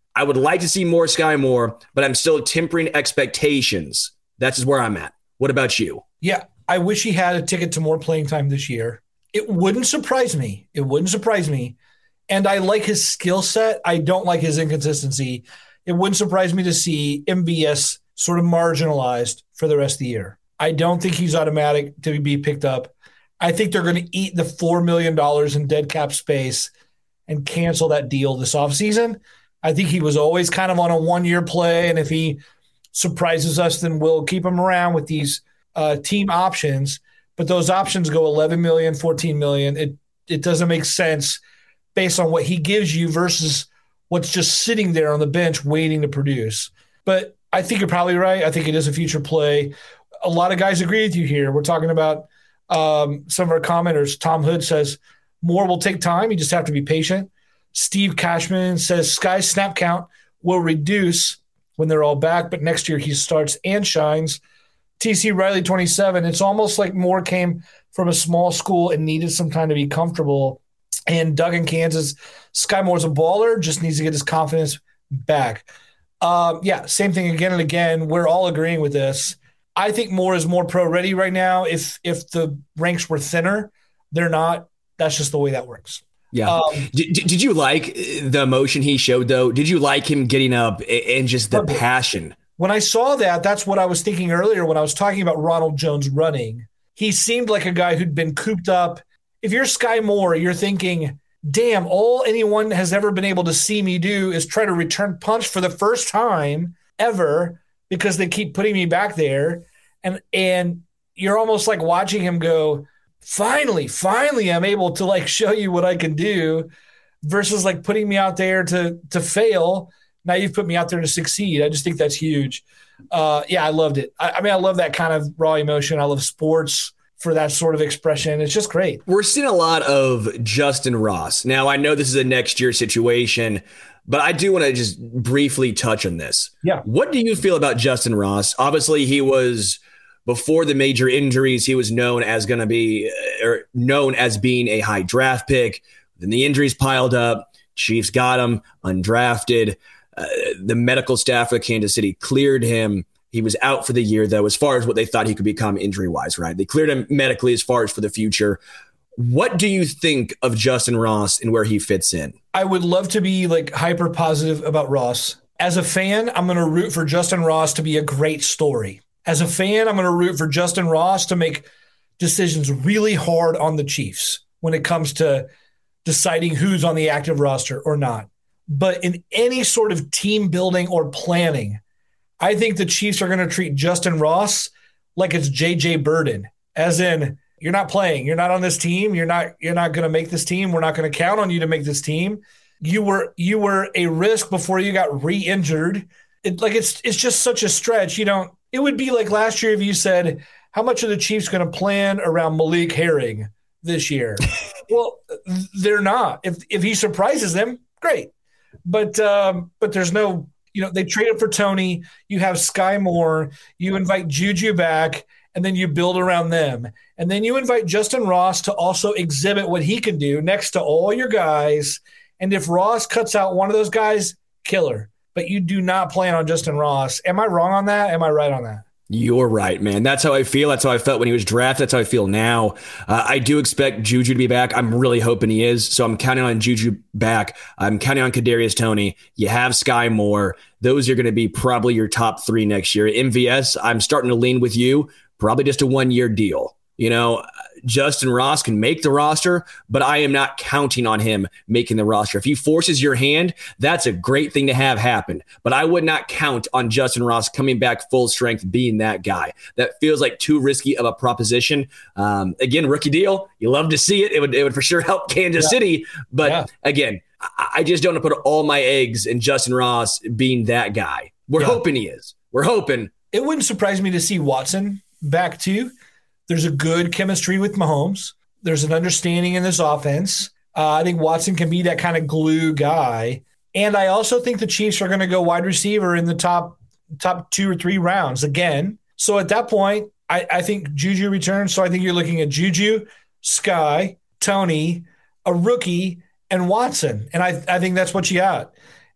I would like to see more Sky Moore, but I'm still tempering expectations. That's just where I'm at. What about you? Yeah, I wish he had a ticket to more playing time this year. It wouldn't surprise me. It wouldn't surprise me. And I like his skill set. I don't like his inconsistency. It wouldn't surprise me to see M V S sort of marginalized for the rest of the year. I don't think he's automatic to be picked up. I think they're going to eat the four million dollars in dead cap space and cancel that deal this offseason. I think he was always kind of on a one-year play, and if he surprises us, then we'll keep him around with these uh, team options. But those options go eleven million dollars, fourteen million dollars. It, it doesn't make sense based on what he gives you versus what's just sitting there on the bench waiting to produce. But I think you're probably right. I think it is a future play. A lot of guys agree with you here. We're talking about um, some of our commenters. Tom Hood says, Moore will take time. You just have to be patient. Steve Cashman says, Sky's snap count will reduce when they're all back, but next year he starts and shines. T C Riley, twenty-seven, it's almost like Moore came from a small school and needed some time to be comfortable. And Doug in Kansas, Sky Moore's a baller, just needs to get his confidence back. Um, yeah, same thing again and again. We're all agreeing with this. I think Moore is more pro ready right now. If if the ranks were thinner, they're not. That's just the way that works. Yeah. Um, did, did you like the emotion he showed, though? Did you like him getting up and just the passion? When I saw that, that's what I was thinking earlier when I was talking about Ronald Jones running. He seemed like a guy who'd been cooped up. If you're Sky Moore, you're thinking, damn, all anyone has ever been able to see me do is try to return punch for the first time ever because they keep putting me back there. And and you're almost like watching him go, finally, finally, I'm able to like show you what I can do versus like putting me out there to to fail. Now you've put me out there to succeed. I just think that's huge. Uh, yeah, I loved it. I, I mean, I love that kind of raw emotion. I love sports for that sort of expression. It's just great. We're seeing a lot of Justin Ross. Now, I know this is a next year situation, but I do want to just briefly touch on this. Yeah. What do you feel about Justin Ross? Obviously, he was, before the major injuries, he was known as going to be, or known as being a high draft pick. Then the injuries piled up. Chiefs got him undrafted. Uh, the medical staff of Kansas City cleared him. He was out for the year, though, as far as what they thought he could become injury-wise, right? They cleared him medically as far as for the future. What do you think of Justin Ross and where he fits in? I would love to be like hyper positive about Ross. As a fan, I'm going to root for Justin Ross to be a great story. As a fan, I'm going to root for Justin Ross to make decisions really hard on the Chiefs when it comes to deciding who's on the active roster or not. But in any sort of team building or planning, I think the Chiefs are going to treat Justin Ross like it's J J Burden, as in you're not playing, you're not on this team, you're not you're not going to make this team, we're not going to count on you to make this team. You were you were a risk before you got re-injured. It, like it's it's just such a stretch. You don't. It would be like last year if you said, how much are the Chiefs going to plan around Malik Herring this year? Well, they're not. If if he surprises them, great. But um, but there's no. You know, they traded for Tony. You have Sky Moore. You invite Juju back, and then you build around them. And then you invite Justin Ross to also exhibit what he can do next to all your guys. And if Ross cuts out one of those guys, killer. But you do not plan on Justin Ross. Am I wrong on that? Am I right on that? You're right, man. That's how I feel. That's how I felt when he was drafted. That's how I feel now. Uh, I do expect Juju to be back. I'm really hoping he is. So I'm counting on Juju back. I'm counting on Kadarius Toney. You have Sky Moore. Those are going to be probably your top three next year. M V S, I'm starting to lean with you. Probably just a one-year deal. You know, Justin Ross can make the roster, but I am not counting on him making the roster. If he forces your hand, that's a great thing to have happen. But I would not count on Justin Ross coming back full strength, being that guy. That feels like too risky of a proposition. Um, again, rookie deal. You love to see it. It would, it would for sure help Kansas yeah. City. But yeah. again, I just don't want to put all my eggs in Justin Ross being that guy. We're yeah. hoping he is. We're hoping. It wouldn't surprise me to see Watson back too. There's a good chemistry with Mahomes. There's an understanding in this offense. Uh, I think Watson can be that kind of glue guy. And I also think the Chiefs are going to go wide receiver in the top top two or three rounds again. So at that point, I, I think Juju returns. So I think you're looking at Juju, Sky, Tony, a rookie, and Watson. And I, I think that's what you got.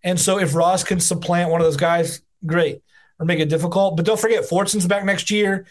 And so if Ross can supplant one of those guys, great, or make it difficult. But don't forget, Fortson's back next year.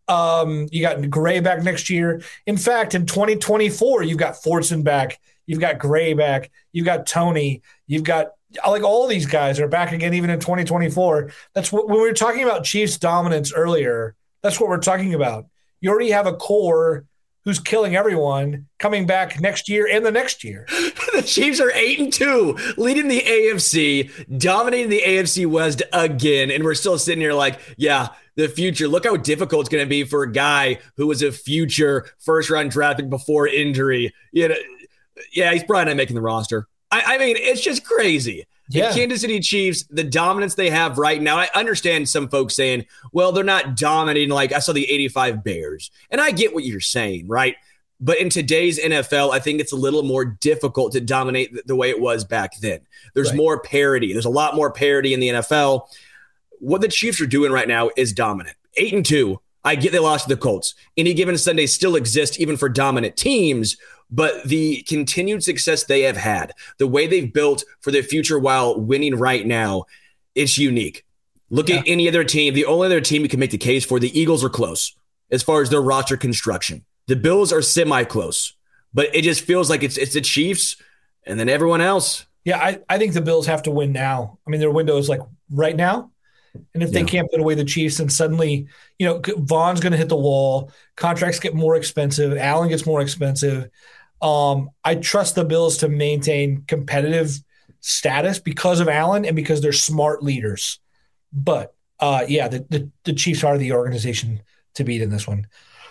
Um, you got Gray back next year. In fact, in twenty twenty-four, you've got Fortson back. You've got Gray back. You've got Tony. You've got like all these guys are back again, even in twenty twenty-four. That's what when we were talking about Chiefs dominance earlier. That's what we're talking about. You already have a core who's killing everyone coming back next year and the next year. The Chiefs are eight and two, leading the A F C, dominating the A F C West again, and we're still sitting here like, yeah, the future. Look how difficult it's going to be for a guy who was a future first-round draft pick before injury. You know, yeah, he's probably not making the roster. I, I mean, it's just crazy. Yeah. The Kansas City Chiefs, the dominance they have right now, I understand some folks saying, well, they're not dominating like I saw the eighty-five Bears. And I get what you're saying, right? But in today's N F L, I think it's a little more difficult to dominate the way it was back then. There's Right. more parity. There's a lot more parity in the N F L. What the Chiefs are doing right now is dominant. Eight and two. I get they lost to the Colts. Any given Sunday still exists even for dominant teams, but the continued success they have had, the way they've built for their future while winning right now, it's unique. Look Yeah. at any other team. The only other team you can make the case for, the Eagles are close as far as their roster construction. The Bills are semi-close, but it just feels like it's it's the Chiefs and then everyone else. Yeah, I, I think the Bills have to win now. I mean, their window is like right now. And if they Yeah. can't put away the Chiefs, then suddenly, you know, Vaughn's going to hit the wall. Contracts get more expensive. Allen gets more expensive. Um, I trust the Bills to maintain competitive status because of Allen and because they're smart leaders. But, uh, yeah, the, the, the Chiefs are the organization to beat in this one.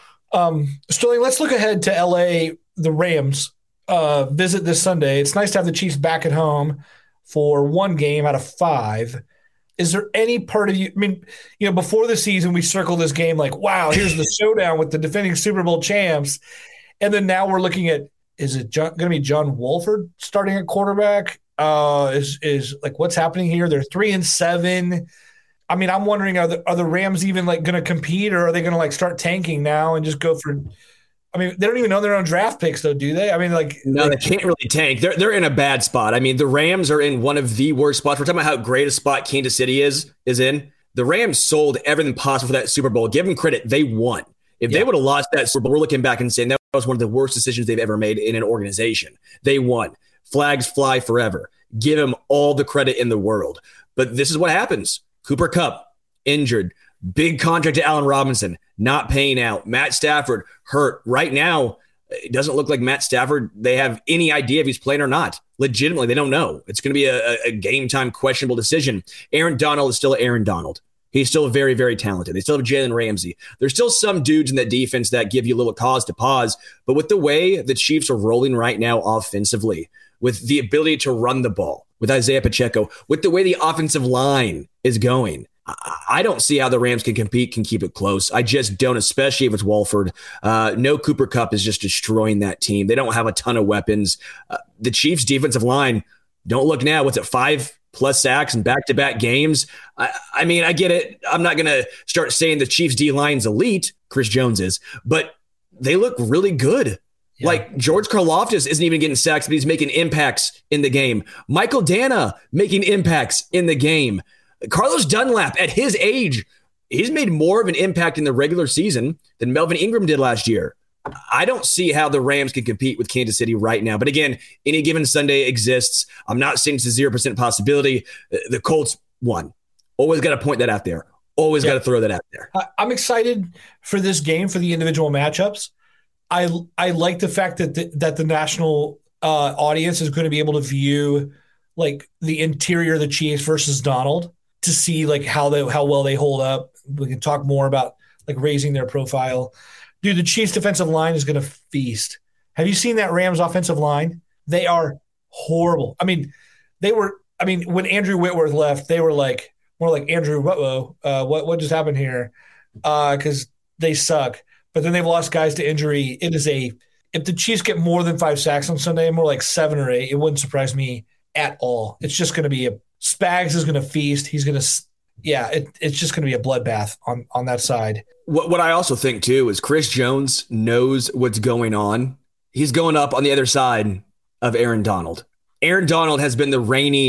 Um, Sterling, let's look ahead to L A. The Rams uh, visit this Sunday. It's nice to have the Chiefs back at home for one game out of five. Is there any part of you? I mean, you know, before the season, we circled this game like, wow, here's the showdown with the defending Super Bowl champs. And then now we're looking at, is it going to be John Wolford starting at quarterback? Uh, is is like what's happening here? They're three and seven. I mean, I'm wondering, are the, are the Rams even like going to compete, or are they going to like start tanking now and just go for? I mean, they don't even know their own draft picks, though, do they? I mean, like, No, they can't really tank. They're they're in a bad spot. I mean, the Rams are in one of the worst spots. We're talking about how great a spot Kansas City is is in. The Rams sold everything possible for that Super Bowl. Give them credit. They won. If Yeah. they would have lost that Super Bowl, we're looking back and saying that was one of the worst decisions they've ever made in an organization. They won. Flags fly forever. Give them all the credit in the world. But this is what happens. Cooper Kupp, injured. Big contract to Allen Robinson, not paying out. Matt Stafford, hurt. Right now, it doesn't look like Matt Stafford, they have any idea if he's playing or not. Legitimately, they don't know. It's going to be a, a game time questionable decision. Aaron Donald is still Aaron Donald. He's still very, very talented. They still have Jalen Ramsey. There's still some dudes in that defense that give you a little cause to pause. But with the way the Chiefs are rolling right now offensively, with the ability to run the ball, with Isaiah Pacheco, with the way the offensive line is going, I don't see how the Rams can compete, can keep it close. I just don't, especially if it's Wolford. Uh, no Cooper Kupp is just destroying that team. They don't have a ton of weapons. Uh, the Chiefs' defensive line, don't look now. What's it, five plus sacks and back-to-back games? I, I mean, I get it. I'm not going to start saying the Chiefs' D-line's elite. Chris Jones is. But they look really good. Yeah. Like George Karlaftis isn't even getting sacks, but he's making impacts in the game. Michael Dana making impacts in the game. Carlos Dunlap, at his age, he's made more of an impact in the regular season than Melvin Ingram did last year. I don't see how the Rams can compete with Kansas City right now. But again, any given Sunday exists. I'm not saying it's a zero percent possibility. The Colts won. Always got to point that out there. Always yeah. got to throw that out there. I'm excited for this game, for the individual matchups. I I like the fact that the, that the national uh, audience is going to be able to view like the interior of the Chiefs versus Donald, to see like how they how well they hold up. We can talk more about like raising their profile. Dude, the Chiefs defensive line is going to feast. Have you seen that Rams offensive line? They are horrible. I mean, they were. I mean, when Andrew Whitworth left, they were like more like Andrew. Whoa, uh, what what just happened here? Because uh, they suck. But then they've lost guys to injury. It is a if the Chiefs get more than five sacks on Sunday, more like seven or eight, it wouldn't surprise me at all. It's just going to be a Spags is going to feast. He's going to, yeah, it, it's just going to be a bloodbath on, on that side. What, what I also think, too, is Chris Jones knows what's going on. He's going up on the other side of Aaron Donald. Aaron Donald has been the reigning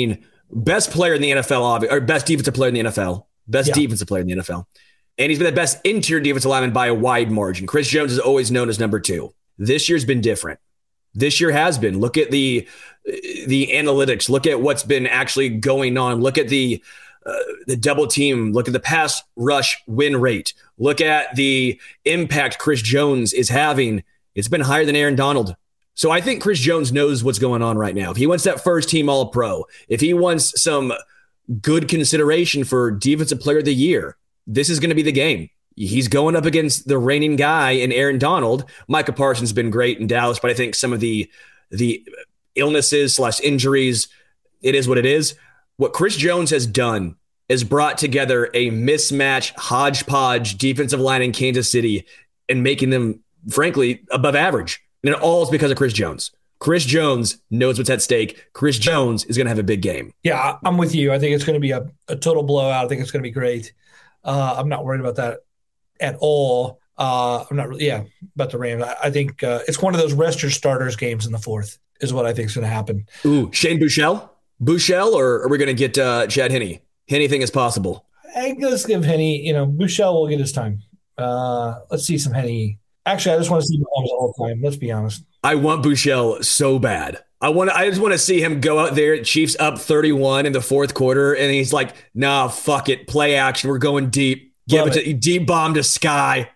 best player in the N F L, or best defensive player in the N F L, best yeah. defensive player in the N F L. And he's been the best interior defensive lineman by a wide margin. Chris Jones is always known as number two. This year's been different. This year has been. Look at the the analytics. Look at what's been actually going on. Look at the uh, the double team. Look at the pass rush win rate. Look at the impact Chris Jones is having. It's been higher than Aaron Donald. So I think Chris Jones knows what's going on right now. If he wants that first team All-Pro, if he wants some good consideration for Defensive Player of the Year, this is going to be the game. He's going up against the reigning guy in Aaron Donald. Micah Parsons has been great in Dallas, but I think some of the the illnesses slash injuries, it is what it is. What Chris Jones has done is brought together a mismatch, hodgepodge defensive line in Kansas City and making them, frankly, above average. And it all is because of Chris Jones. Chris Jones knows what's at stake. Chris Jones is going to have a big game. Yeah, I'm with you. I think it's going to be a, a total blowout. I think it's going to be great. Uh, I'm not worried about that at all. Uh, I'm not really, yeah, about the Rams. I, I think uh, it's one of those rest your starters games in the fourth is what I think is going to happen. Ooh, Shane Buechele? Buechele, or are we going to get uh, Chad Henne? Anything is possible. Hey, let's give Henne, you know, Buechele will get his time. Uh, let's see some Henne. Actually, I just want to see Mahomes all the time. Let's be honest. I want Buechele so bad. I want. I just want to see him go out there. Chiefs up thirty-one in the fourth quarter, and he's like, "Nah, fuck it, play action. We're going deep. Give it, it to deep bomb to Sky."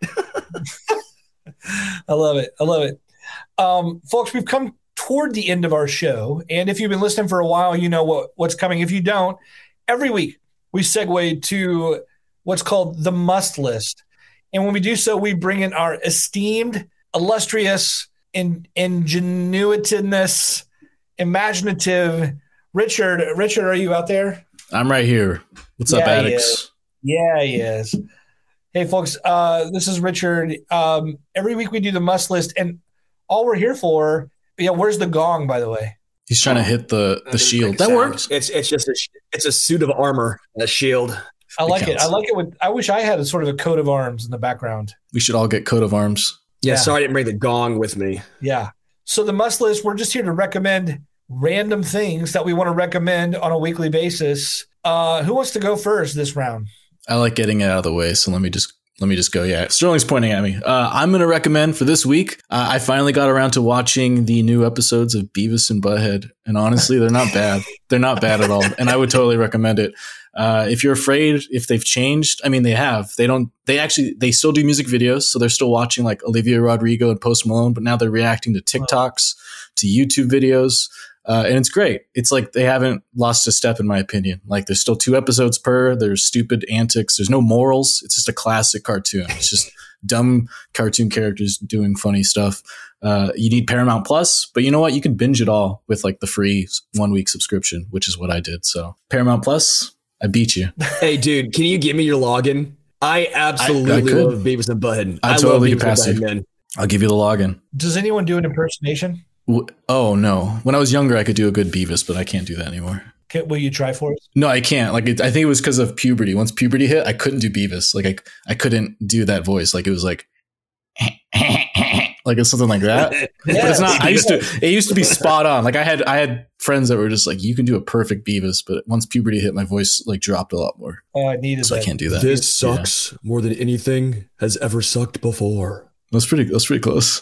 I love it. I love it, um, folks. We've come toward the end of our show, and if you've been listening for a while, you know what what's coming. If you don't, every week we segue to what's called the must list. And when we do so, we bring in our esteemed, illustrious, in, ingenuitiveness, imaginative Richard. Richard, are you out there? I'm right here. What's yeah, up, addicts? He yeah, he is. Hey, folks, uh, this is Richard. Um, every week we do the must list, and all we're here for, yeah, where's the gong, by the way? He's trying to hit the, the shield. That works. It's it's just a, it's a suit of armor, a shield. I like it. it. I like it. With, I wish I had a sort of a coat of arms in the background. We should all get coat of arms. Yeah, yeah. Sorry I didn't bring the gong with me. Yeah. So the must list, we're just here to recommend random things that we want to recommend on a weekly basis. Uh, who wants to go first this round? I like getting it out of the way, so let me just let me just go. Yeah, Sterling's pointing at me. Uh, I'm going to recommend for this week. Uh, I finally got around to watching the new episodes of Beavis and Butthead, and honestly, they're not bad. They're not bad at all, and I would totally recommend it. Uh, if you're afraid, if they've changed, I mean, they have. They don't. They actually they still do music videos, so they're still watching like Olivia Rodrigo and Post Malone, but now they're reacting to TikToks, to YouTube videos. Uh, and it's great. It's like they haven't lost a step, in my opinion. Like there's still two episodes per. There's stupid antics. There's no morals. It's just a classic cartoon. It's just dumb cartoon characters doing funny stuff. Uh, you need Paramount Plus, but you know what? You can binge it all with like the free one week subscription, which is what I did. So Paramount Plus, I beat you. Hey, dude, can you give me your login? I absolutely I, I love Beavis and Butthead. I, I totally could pass you. Man. I'll give you the login. Does anyone do an impersonation? Oh, no. When I was younger, I could do a good Beavis, but I can't do that anymore. Can, will you try for us? No, I can't. Like, it, I think it was because of puberty. Once puberty hit, I couldn't do Beavis. Like, I, I couldn't do that voice. Like, it was like, like it's something like that. Yeah, but it's not. I used to. It used to be spot on. Like, I had, I had friends that were just like, you can do a perfect Beavis, but once puberty hit, my voice like dropped a lot more. Oh, I needed so that. I can't do that. This sucks yeah. more than anything has ever sucked before. That's pretty. That's pretty close.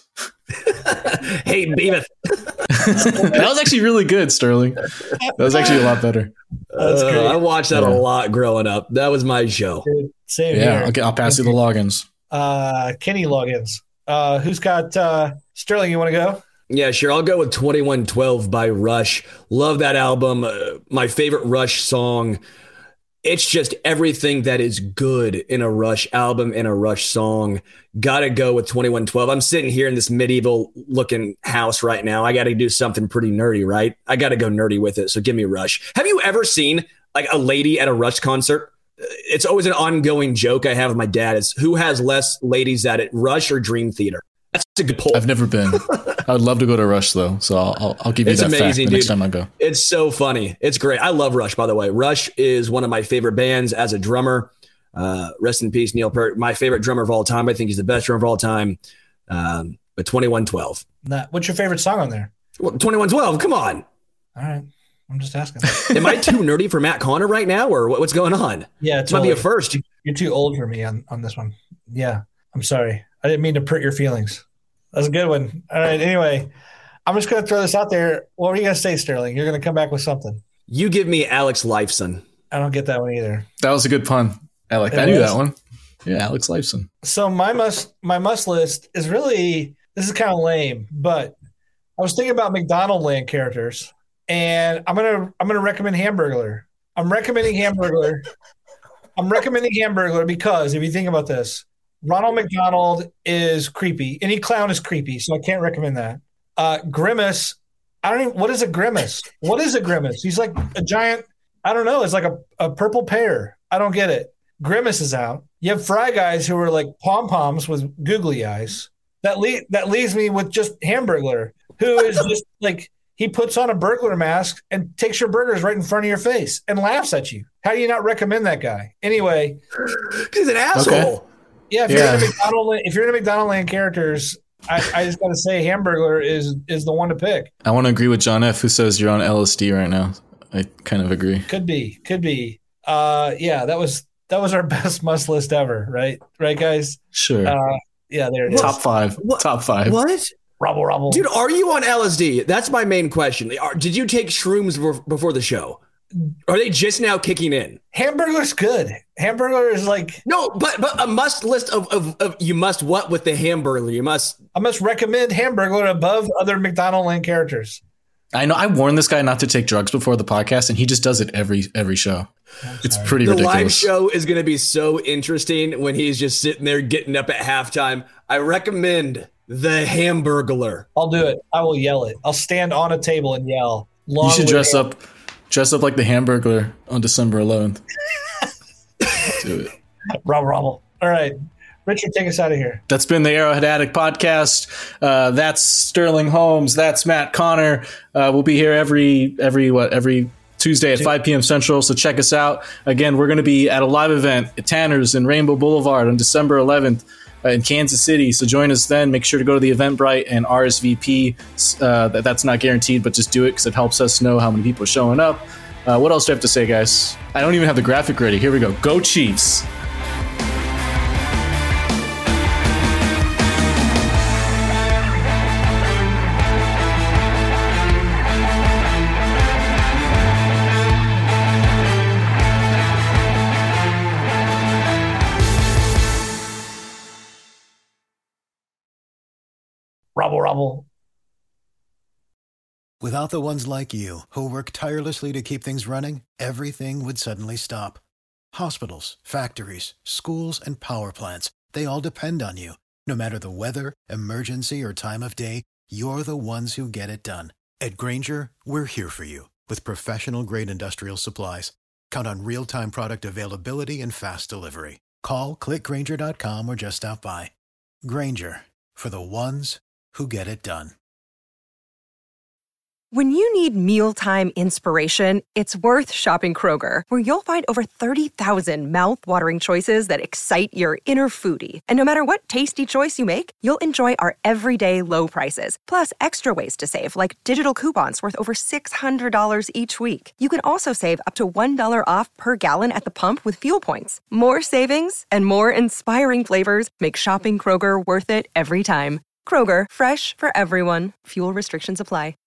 Hey, Beavis. That was actually really good, Sterling. That was actually a lot better. That's uh, great. I watched that yeah. a lot growing up. That was my show. Same yeah, here. Okay, I'll pass okay. you the logins. Uh, Kenny logins. Uh, who's got uh, Sterling? You want to go? Yeah, sure. I'll go with twenty-one twelve by Rush. Love that album. Uh, my favorite Rush song. It's just everything that is good in a Rush album, in a Rush song. Gotta go with twenty-one twelve. I'm sitting here in this medieval looking house right now. I got to do something pretty nerdy, right? I got to go nerdy with it. So give me Rush. Have you ever seen like a lady at a Rush concert? It's always an ongoing joke I have with my dad is who has less ladies at it, Rush or Dream Theater? That's a good poll. I've never been. I would love to go to Rush though, so I'll I'll, I'll give you it's that amazing, fact the dude. next time I go. It's so funny. It's great. I love Rush, by the way. Rush is one of my favorite bands as a drummer. Uh, rest in peace, Neil Peart. My favorite drummer of all time. I think he's the best drummer of all time. Um, but twenty-one twelve. Nah, what's your favorite song on there? Well, twenty-one twelve. Come on. All right. I'm just asking. Am I too nerdy for Matt Connor right now, or what, what's going on? Yeah, This might be a first. You're too old for me on, on this one. Yeah, I'm sorry. I didn't mean to hurt your feelings. That's a good one. All right, anyway, I'm just going to throw this out there. What were you going to say, Sterling? You're going to come back with something. You give me Alex Lifeson. I don't get that one either. That was a good pun. I like. It I knew was. that one. Yeah, Alex Lifeson. So my must my must list is really, this is kind of lame, but I was thinking about McDonald Land characters, and I'm gonna I'm gonna recommend Hamburglar. I'm recommending Hamburglar. I'm recommending Hamburglar because if you think about this, Ronald McDonald is creepy. Any clown is creepy, so I can't recommend that. Uh, Grimace, I don't even. What is a grimace? What is a grimace? He's like a giant. I don't know. It's like a, a purple pear. I don't get it. Grimace is out. You have Fry Guys who are like pom poms with googly eyes. That le- that leaves me with just Hamburglar, who is just like he puts on a burglar mask and takes your burgers right in front of your face and laughs at you. How do you not recommend that guy? Anyway, he's an asshole. Okay. Yeah, if Yeah. you're into McDonald, if you're into McDonald Land characters, I, I just got to say Hamburglar is is the one to pick. I want to agree with John F., who says you're on L S D right now. I kind of agree. Could be, could be. Uh, yeah, that was that was our best must list ever, right? Right, guys. Sure. Uh, yeah, there it is. Top five. What? Top five. What? Rubble, rubble. Dude, are you on L S D? That's my main question. Are, did you take shrooms before, before the show? Are they just now kicking in? Hamburglar's good. Hamburglar is like No, but but a must list of, of, of you must what with the Hamburglar? You must. I must recommend Hamburglar above other McDonald Land characters. I know. I warned this guy not to take drugs before the podcast, and he just does it every every show. It's pretty The ridiculous. live show is going to be so interesting when he's just sitting there getting up at halftime. I recommend the Hamburglar. I'll do it. I will yell it. I'll stand on a table and yell. You should dress up, dress up like the Hamburglar on December eleventh. Do it. Rubble, rubble. All right. Richard, take us out of here. That's been the Arrowhead Addict podcast. Uh, that's Sterling Holmes. That's Matt Connor. Uh, we'll be here every every what every Tuesday at five p.m. Central. So check us out. Again, we're going to be at a live event at Tanner's in Rainbow Boulevard on December eleventh uh, in Kansas City. So join us then. Make sure to go to the Eventbrite and R S V P. Uh, that, that's not guaranteed, but just do it because it helps us know how many people are showing up. Uh, what else do I have to say, guys? I don't even have the graphic ready. Here we go. Go Chiefs. Rubble, rubble. Without the ones like you, who work tirelessly to keep things running, everything would suddenly stop. Hospitals, factories, schools, and power plants, they all depend on you. No matter the weather, emergency, or time of day, you're the ones who get it done. At Grainger, we're here for you with professional-grade industrial supplies. Count on real-time product availability and fast delivery. Call, click Grainger dot com, or just stop by. Grainger, for the ones who get it done. When you need mealtime inspiration, it's worth shopping Kroger, where you'll find over thirty thousand mouth-watering choices that excite your inner foodie. And no matter what tasty choice you make, you'll enjoy our everyday low prices, plus extra ways to save, like digital coupons worth over six hundred dollars each week. You can also save up to one dollar off per gallon at the pump with fuel points. More savings and more inspiring flavors make shopping Kroger worth it every time. Kroger, fresh for everyone. Fuel restrictions apply.